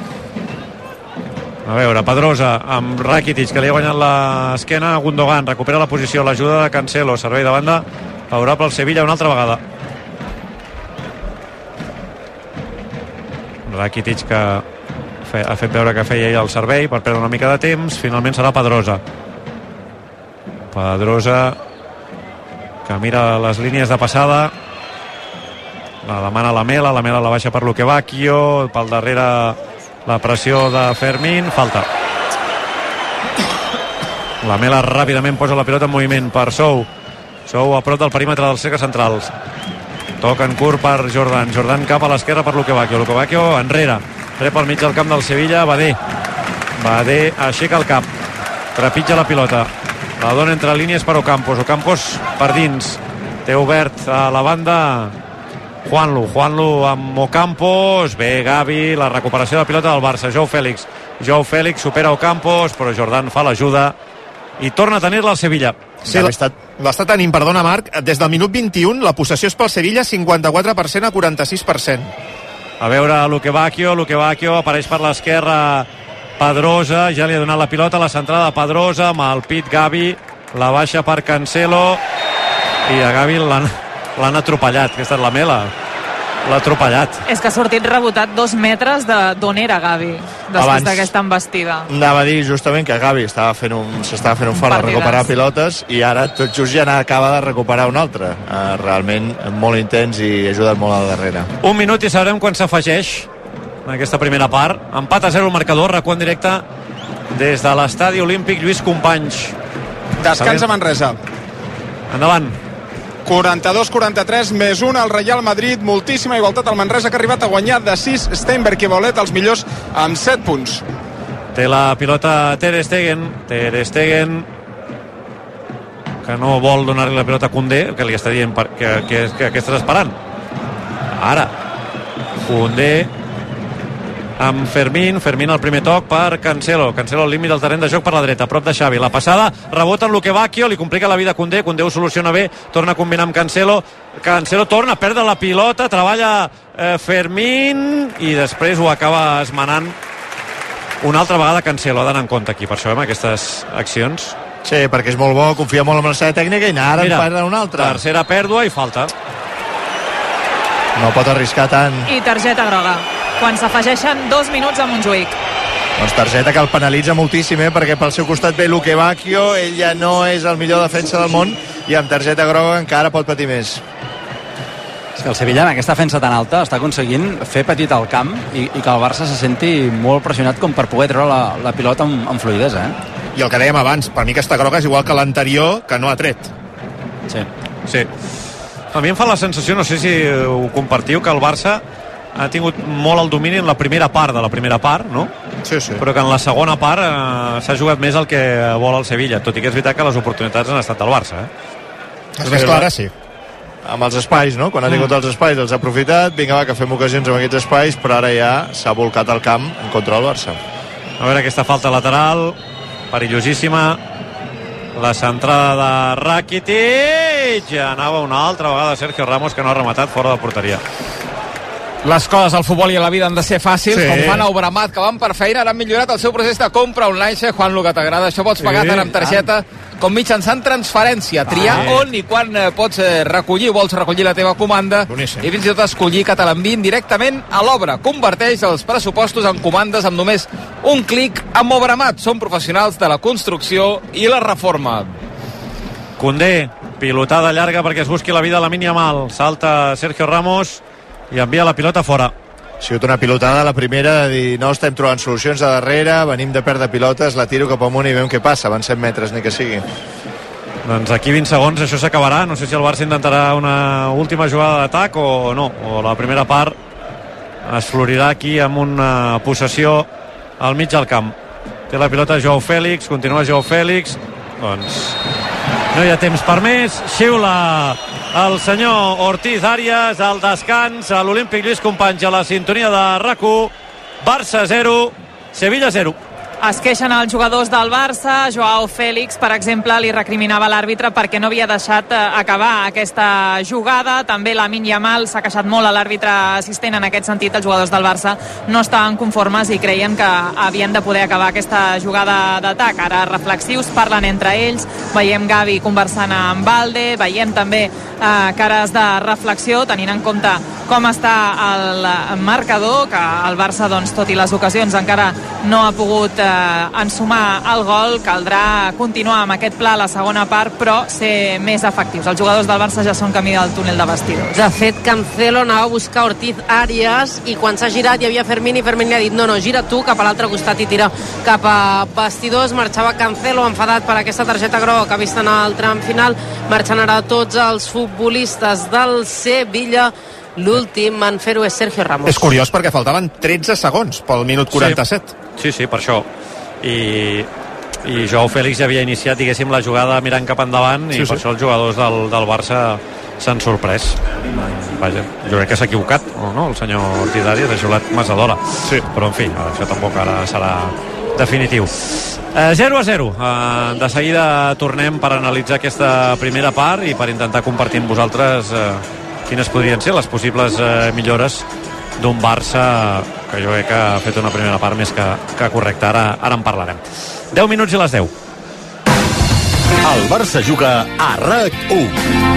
A veure, Pedrosa amb Rakitic, que li ha guanyat l'esquena a Gundogan, recupera la posició, l'ajuda de Cancelo, servei de banda favorable al Sevilla una altra vegada. Rakitic, que ha fet veure que feia ell el servei per perdre una mica de temps. Finalment serà Pedrosa. Pedrosa, que mira les línies de passada, la demana la Mela, la Mela la baixa per Lukebakio, pel darrere la pressió de Fermín, falta. La Mela ràpidament posa la pilota en moviment per Sou. Sou a prop del perímetre dels cercles centrals. Toca en curt per Jordan. Jordan cap a l'esquerra per Lukebakio. Lukebakio enrere. Rep al mig del camp del Sevilla. Badé. Badé aixeca el cap. Trepitja la pilota. La dona entre línies per Ocampos. Ocampos per dins. Té obert a la banda Juanlu. Juanlu amb Ocampos. Bé, Gavi. La recuperació de la pilota del Barça. Joao Fèlix. Joao Fèlix supera Ocampos, però Jordan fa l'ajuda i torna a tenir-la al Sevilla. Sí, l'està tenint, perdona Marc, des del minut vint-i-un la possessió és pel Sevilla cinquanta-quatre per cent a quaranta-sis per cent. A veure Lukebakio, Lukebakio apareix per l'esquerra Pedrosa, ja li ha donat la pilota a la centrada de Pedrosa, amb el pit Gavi, la baixa per Cancelo i a Gavi l'han atropellat, que ha estat la Mela. L'ha atropellat. És que ha sortit rebotat dos metres d'on era Gavi després d'aquesta embestida. Anava a dir justament que Gavi estava fent un, s'estava fent un fort a recuperar pilotes i ara tot just ja acaba de recuperar un altre. Uh, realment molt intens i ajuda molt al darrere. Un minut i sabrem quan s'afegeix en aquesta primera part. Empat a zero el marcador, recuant directe des de l'estadi olímpic Lluís Companys. Descans a Manresa. Endavant. quaranta-dos quaranta-tres més un al Real Madrid, moltíssima igualtat al Manresa, que ha arribat a guanyar de sis. Steinberg i Bolet els millors amb set punts. Té la pilota Ter Stegen, Ter Stegen que no vol donar-li la pilota a Koundé, que li està dient per, que, que, que, que estàs esperant. Ara Koundé amb Fermín, Fermín al primer toc per Cancelo, Cancelo al límit del terreny de joc per la dreta, prop de Xavi, la passada, rebota en Lukebakio, li complica la vida a Koundé, Koundé ho soluciona bé, torna a combinar amb Cancelo, Cancelo torna a perdre la pilota, treballa eh, Fermín i després ho acaba esmenant una altra vegada Cancelo. Ha d'anar en compte aquí, per això, amb aquestes accions. Sí, perquè és molt bo, confia molt en la seva tècnica i ara en perd una altra. Tercera pèrdua i falta. No pot arriscar tant. I targeta groga quan s'afegeixen dos minuts a Montjuïc. Doncs targeta que el penalitza moltíssim, eh? Perquè pel seu costat ve Lukebakio, ell ja no és el millor defensa del món i amb targeta groga encara pot patir més. És que el Sevilla en aquesta defensa tan alta està aconseguint fer petit el camp i, i que el Barça se senti molt pressionat com per poder treure la, la pilota amb, amb fluïdesa, eh? I el que dèiem abans, per mi aquesta groga és igual que l'anterior, que no ha tret. Sí. Sí. A mi em fa la sensació, no sé si ho compartiu, que el Barça ha tingut molt el domini en la primera part de la primera part, no? Sí, sí. Però que en la segona part eh, s'ha jugat més el que vol el Sevilla, tot i que és veritat que les oportunitats han estat del Barça, eh? És més clara, sí. Amb els espais, no? Quan ha tingut els espais els ha aprofitat, vinga va, que fem ocasions amb aquests espais, però ara ja s'ha volcat al camp en contra del Barça. A veure aquesta falta lateral, perillosíssima, la centrada de Rakitic, anava una altra vegada Sergio Ramos, que no ha rematat fora de porteria. Les coses al futbol i a la vida han de ser fàcils, sí. Com fan a Obramat, que van per feina, ara han millorat el seu procés de compra online. Juan, el que t'agrada, això pots pagar sí, tant amb targeta ah. com mitjançant transferència, triar ah. on i quan pots recollir o vols recollir la teva comanda. Boníssim. I fins i tot escollir que te l'enviïn directament a l'obra. Converteix els pressupostos en comandes amb només un clic amb Obramat. Són professionals de la construcció i la reforma. Koundé, pilotada llarga perquè es busqui la vida a Lamine Yamal. Salta Sergio Ramos i envia la pilota fora. Ha sigut una pilotada, la primera, de dir no estem trobant solucions de darrere, venim de perdre pilotes, la tiro cap amunt i veiem què passa, van cent metres, ni que sigui. Doncs aquí vint segons, això s'acabarà. No sé si el Barça intentarà una última jugada d'atac o no, o la primera part es florirà aquí amb una possessió al mig del camp. Té la pilota Joao Fèlix, continua Joao Fèlix, doncs no hi ha temps per més. Xiula el senyor Ortiz Arias al descans a l'Olímpic Lluís Companys a la sintonia de R A C u. Barça zero, Sevilla zero. Es queixen els jugadors del Barça. Joao Fèlix, per exemple, li recriminava l'àrbitre perquè no havia deixat acabar aquesta jugada. També Lamine Yamal s'ha queixat molt a l'àrbitre assistent en aquest sentit. Els jugadors del Barça no estaven conformes i creien que havien de poder acabar aquesta jugada d'atac. Ara reflexius, parlen entre ells. Veiem Gavi conversant amb Valde, veiem també eh, cares de reflexió, tenint en compte com està el marcador, que el Barça, doncs, tot i les ocasions, encara no ha pogut eh, ensumar el gol. Caldrà continuar amb aquest pla a la segona part, però ser més efectius. Els jugadors del Barça ja són camí del túnel de vestidors. De fet, Cancelo anava a buscar Ortiz Arias i quan s'ha girat hi havia Fermín i Fermín li ha dit no, no, gira tu cap a l'altre costat i tira cap a vestidors. Marxava Cancelo enfadat per aquesta targeta groga que ha vist en el tram final. Marxen ara tots els futbolistes del Sevilla. L'últim en fer-ho és Sergio Ramos. És curiós perquè faltaven tretze segons pel minut quaranta-set. Sí, sí, sí, per això. I, i Joao Fèlix ja havia iniciat, diguéssim, la jugada mirant cap endavant i sí, per sí. això els jugadors del, del Barça s'han sorprès. Vaja, jo crec que s'ha equivocat, o no? El senyor Ortiz Arias ha jugat massa d'hora. Sí. Però, en fi, això tampoc ara serà definitiu. Eh, zero a zero. Eh, de seguida tornem per analitzar aquesta primera part i per intentar compartir amb vosaltres eh, quines podrien ser les possibles eh, millores d'un Barça que jo crec que ha fet una primera part més que, que correcta. Ara, ara en parlarem. deu minuts i les deu. El Barça juga a R A C u.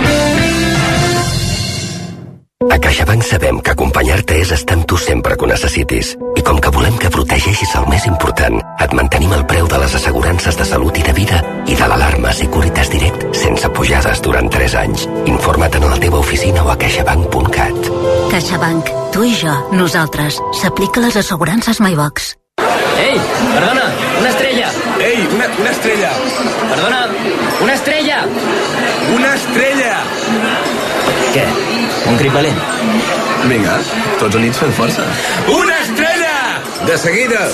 A CaixaBank sabem que acompanyar-te és estar amb tu sempre que ho necessitis. I com que volem que protegeixis el més important, et mantenim el preu de les assegurances de salut i de vida i de l'alarma Securitas Direct sense pujades durant tres anys. Informa't en la teva oficina o a caixabank punt cat. CaixaBank. Tu i jo, nosaltres. S'aplica les assegurances MyBox. Ei, perdona, una estrella. Ei, una, una estrella. Perdona, una estrella. Una estrella. Què? Un crit valent? Vinga, tots units fent força. Una estrella! De seguida!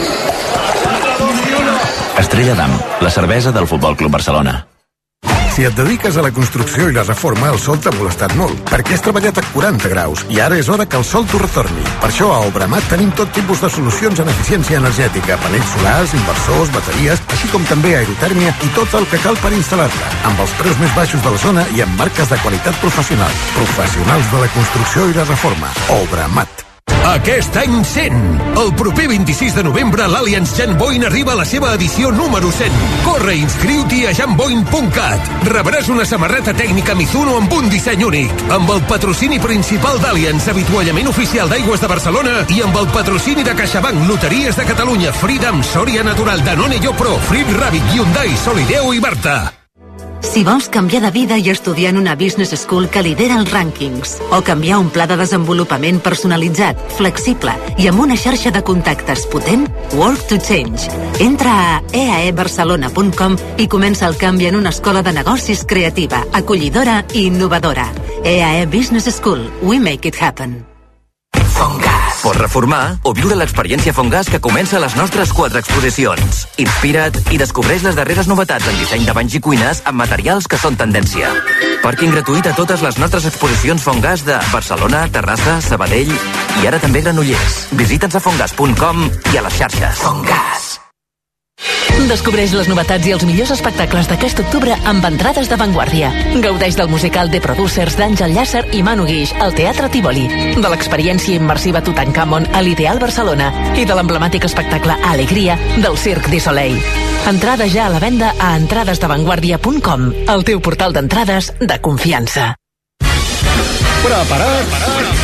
Estrella Damm, la cervesa del Futbol Club Barcelona. Si et dediques a la construcció i la reforma, el sol t'ha molestat molt, perquè has treballat a quaranta graus i ara és hora que el sol t'ho retorni. Per això a Obramat tenim tot tipus de solucions en eficiència energètica, panells solars, inversors, bateries, així com també aerotèrmia i tot el que cal per instal·lar-la, amb els preus més baixos de la zona i amb marques de qualitat professional. Professionals de la construcció i la reforma. Obramat. Aquest any cent. El proper vint-i-sis de novembre l'Allianz Janboin arriba a la seva edició número cent. Corre i inscriu-t'hi a janboin punt cat. Rebràs una samarreta tècnica Mizuno amb un disseny únic, amb el patrocini principal d'Allianz, avituallament oficial d'Aigües de Barcelona, i amb el patrocini de CaixaBank, Loteries de Catalunya, Freedom, Sòria Natural, Danone Yopro, Flip Rabbit, Hyundai, Solideo i Barta. Si vols canviar de vida i estudiar en una business school que lidera els rànquings, o canviar un pla de desenvolupament personalitzat, flexible i amb una xarxa de contactes potent, Work to Change. Entra a e a e barcelona punt com i comença el canvi en una escola de negocis creativa, acollidora i innovadora. E A E Business School. We make it happen. Fongas. Pots reformar o viure l'experiència Fongas que comença a les nostres quatre exposicions. Inspira't i descobreix les darreres novetats en disseny de banys i cuines amb materials que són tendència. Pàrquing gratuït a totes les nostres exposicions Fongas de Barcelona, Terrassa, Sabadell i ara també Granollers. Visita'ns a fongas punt com i a les xarxes. Fongas. Descobreix les novetats i els millors espectacles d'aquest octubre amb entrades de Vanguardia. Gaudeix del musical The Producers d'Àngel Llàcer i Manu Guix al Teatre Tívoli, de l'experiència immersiva Tutankamon a l'Ideal Barcelona i de l'emblemàtic espectacle Alegria del Cirque du Soleil. Entrada ja a la venda a entrades de vanguardia punt com, el teu portal d'entrades de confiança. Preparat!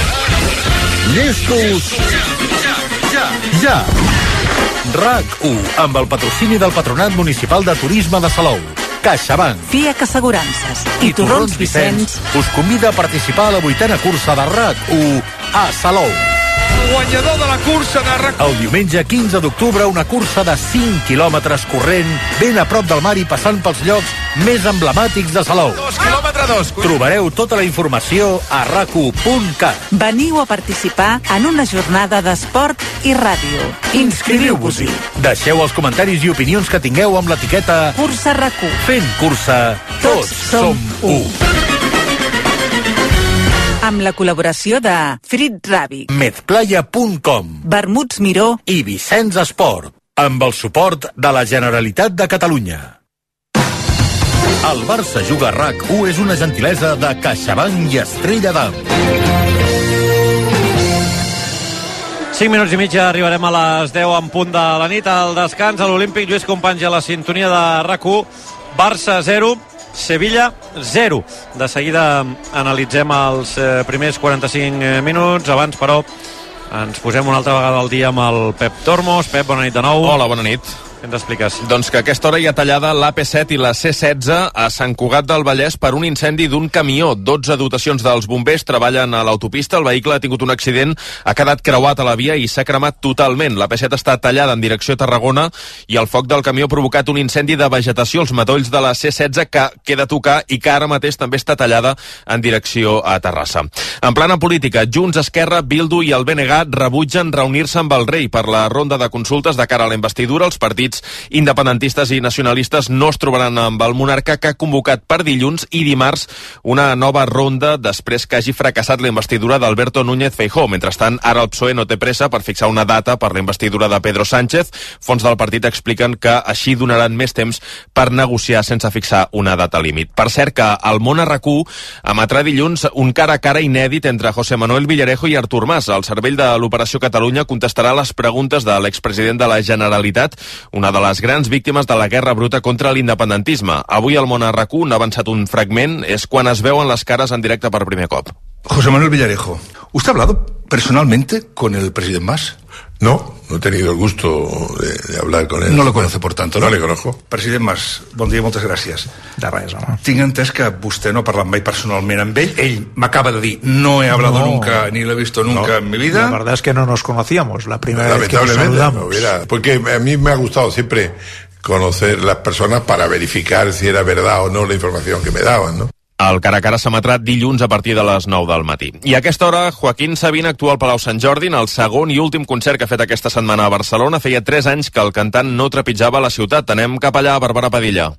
Llestos! Ja! Ja! R A C u, amb el patrocini del Patronat Municipal de Turisme de Salou. CaixaBank. FIAC Assegurances i Torrons Vicenç us convida a participar a la vuitena cursa de R A C u a Salou. Guanyador de la cursa de R A C u. El diumenge quinze d'octubre, una cursa de cinc quilòmetres corrent, ben a prop del mar i passant pels llocs més emblemàtics de Salou. Dos quilòmetre dos. Trobareu tota la informació a rac u punt cat. Veniu a participar en una jornada d'esport i ràdio. Inscriviu-vos-hi. Deixeu els comentaris i opinions que tingueu amb l'etiqueta Cursa R A C u. Fent cursa, tots som u. Amb la col·laboració de Frit Ràbic, medplaya punt com, Vermuts Miró i Vicenç Esport, amb el suport de la Generalitat de Catalunya. El Barça Juga a R A C u és una gentilesa de CaixaBank i Estrella d'Am. cinc minuts i mitja, arribarem a les deu en punt de la nit. Al descans, a l'Olímpic, Lluís Companys a la sintonia de R A C u. Barça zero, Sevilla zero. De seguida analitzem els eh, primers quaranta-cinc minuts. Abans, però, ens posem una altra vegada al dia amb el Pep Tormos. Pep, bona nit de nou. Hola, bona nit. Què ens expliques? Doncs que a aquesta hora hi ha tallada l'A P set i la C setze a Sant Cugat del Vallès per un incendi d'un camió. dotze dotacions dels bombers treballen a l'autopista. El vehicle ha tingut un accident, ha quedat creuat a la via i s'ha cremat totalment. L'A P set està tallada en direcció a Tarragona i el foc del camió ha provocat un incendi de vegetació als matolls de la C setze que queda a tocar i que ara mateix també està tallada en direcció a Terrassa. En plana política, Junts, Esquerra, Bildu i el B N G rebutgen reunir-se amb el rei per la ronda de consultes de cara a la investidura. Els partits independentistes i nacionalistes no es trobaran amb el monarca, que ha convocat per dilluns i dimarts una nova ronda després que hagi fracassat la investidura d'Alberto Núñez Feijóo. Mentrestant, ara el P S O E no té pressa per fixar una data per la investidura de Pedro Sánchez. Fons del partit expliquen que així donaran més temps per negociar sense fixar una data límit. Per cert, que el món R A C u emetrà dilluns un cara a cara inèdit entre José Manuel Villarejo i Artur Mas. El cervell de l'Operació Catalunya contestarà les preguntes de l'expresident de la Generalitat, una de les grans víctimes de la guerra bruta contra l'independentisme. Avui al món R A C u n'ha avançat un fragment, és quan es veuen les cares en directe per primer cop. José Manuel Villarejo, ¿usted ha hablado personalmente con el presidente Mas? No, no he tenido el gusto de, de hablar con él. No lo conoce, por tanto, no? No le conozco. President Mas, bon dia i moltes gràcies. De res, home. Tinc entès que vostè no ha parlat mai personalment amb ell. Ell m'acaba de dir, no he hablado no. nunca, ni lo he visto nunca no. en mi vida. La verdad es que no nos conocíamos, la primera vez que nos saludamos. Hubiera, porque a mí me ha gustado siempre conocer las personas para verificar si era verdad o no la información que me daban, ¿no? El cara a cara s'emetrà dilluns a partir de les nou del matí. I a aquesta hora, Joaquín Sabina actua al Palau Sant Jordi en el segon i últim concert que ha fet aquesta setmana a Barcelona. Feia tres anys que el cantant no trepitjava la ciutat. Anem cap allà, Bàrbara Padilla.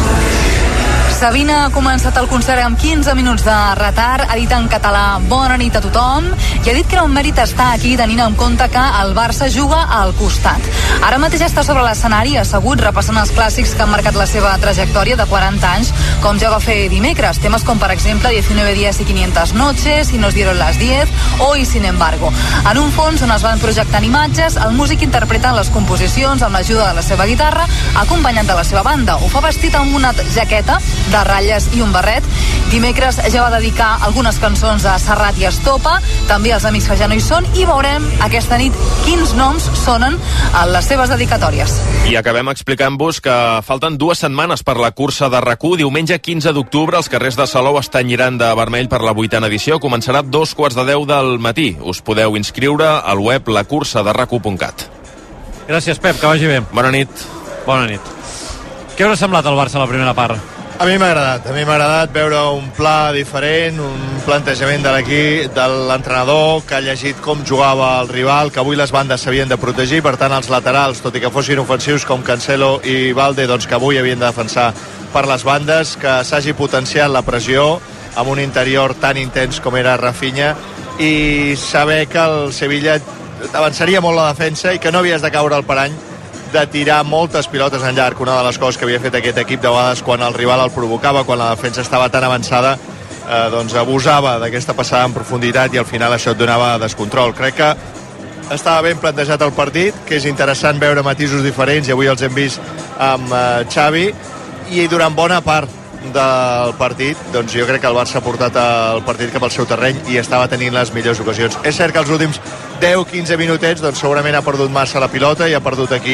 Sabina ha començat el concert amb quinze minuts de retard, ha dit en català bona nit a tothom i ha dit que era un mèrit estar aquí tenint en compte que el Barça juga al costat. Ara mateix està sobre l'escenari assegut repassant els clàssics que han marcat la seva trajectòria de quaranta anys, com ja va fer dimecres. Temes com, per exemple, diecinueve días y quinientas noches, Y nos dieron las diez o Y sin embargo. En un fons on es van projectant imatges, el músic interpreta les composicions amb l'ajuda de la seva guitarra, acompanyat de la seva banda. Ho fa vestit amb una jaqueta de ratlles i un barret. Dimecres ja va dedicar algunes cançons a Serrat i Estopa, també als amics que ja no hi són, i veurem aquesta nit quins noms sonen a les seves dedicatòries. I acabem explicant-vos que falten dues setmanes per la cursa de R A C u. Diumenge quinze d'octubre els carrers de Salou es tenyiran de vermell per la vuitena edició. Començarà a dos quarts de deu del matí. Us podeu inscriure al web la cursa de rac u punt cat. Gràcies, Pep, que vagi bé. Bona nit. Bona nit. Què us ha semblat el Barça a la primera part? A mi m'ha agradat, a mi m'ha agradat veure un pla diferent, un plantejament de l'equip, de l'entrenador, que ha llegit com jugava el rival, que avui les bandes s'havien de protegir, per tant els laterals, tot i que fossin ofensius com Cancelo i Valde, doncs que avui havien de defensar per les bandes, que s'hagi potenciat la pressió amb un interior tan intens com era Rafinha, i saber que el Sevilla avançaria molt la defensa i que no havies de caure al parany de tirar moltes pilotes en llarg, una de les coses que havia fet aquest equip de vegades quan el rival el provocava, quan la defensa estava tan avançada, eh, doncs abusava d'aquesta passada en profunditat i al final això et donava descontrol. Crec que estava ben plantejat el partit, que és interessant veure matisos diferents, i avui els hem vist amb eh, Xavi, i durant bona part del partit, doncs jo crec que el Barça ha portat el partit cap al seu terreny i estava tenint les millors ocasions. És cert que els últims deu quinze minutets doncs segurament ha perdut massa la pilota i ha perdut aquí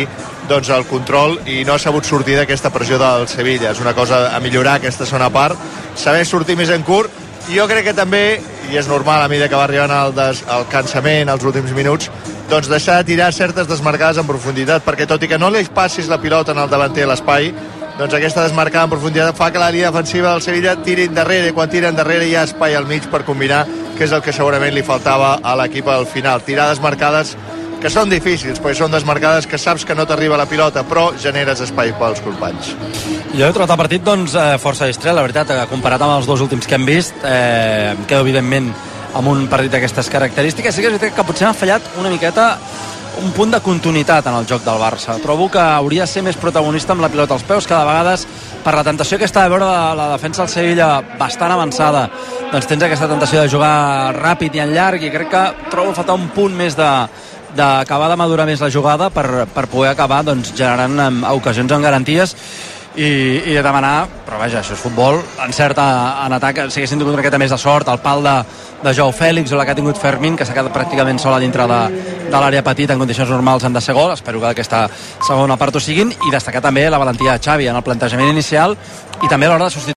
doncs el control i no ha sabut sortir d'aquesta pressió del Sevilla. És una cosa a millorar aquesta segona part, saber sortir més en curt. Jo crec que també, i és normal a mesura que va arribant el, des, el cansament als últims minuts, doncs deixar de tirar certes desmarcades en profunditat, perquè tot i que no li passis la pilota en el davanter a l'espai, doncs aquesta desmarcada en profunditat fa que la línia defensiva del Sevilla tiri endarrere, i quan tira endarrere hi ha espai al mig per combinar, que és el que segurament li faltava a l'equip al final. Tirar desmarcades que són difícils, perquè són desmarcades que saps que no t'arriba la pilota, però generes espai pels companys. Jo he trobat el partit doncs, eh, força distret, la veritat, comparat amb els dos últims que hem vist, eh, em quedo evidentment amb un partit d'aquestes característiques. Sí que és veritat que potser m'ha fallat una miqueta un punt de continuïtat en el joc del Barça. Trobo que hauria de ser més protagonista amb la pilota als peus, que de vegades per la tentació aquesta de veure la, la defensa del Sevilla bastant avançada, doncs tens aquesta tentació de jugar ràpid i en llarg, i crec que trobo faltar un punt més de d'acabar de madurar més la jugada per, per poder acabar doncs, generant um, ocasions amb garanties i, i de demanar, però vaja, això és futbol, encert en atac, si haguessin tingut una miqueta més de sort, el pal de, de Joao Fèlix o la que ha tingut Fermín, que s'ha quedat pràcticament sola dintre de, de l'àrea petita, en condicions normals han de ser gol, espero que aquesta segona part ho siguin, i destacar també la valentia de Xavi en el plantejament inicial i també a l'hora de substituir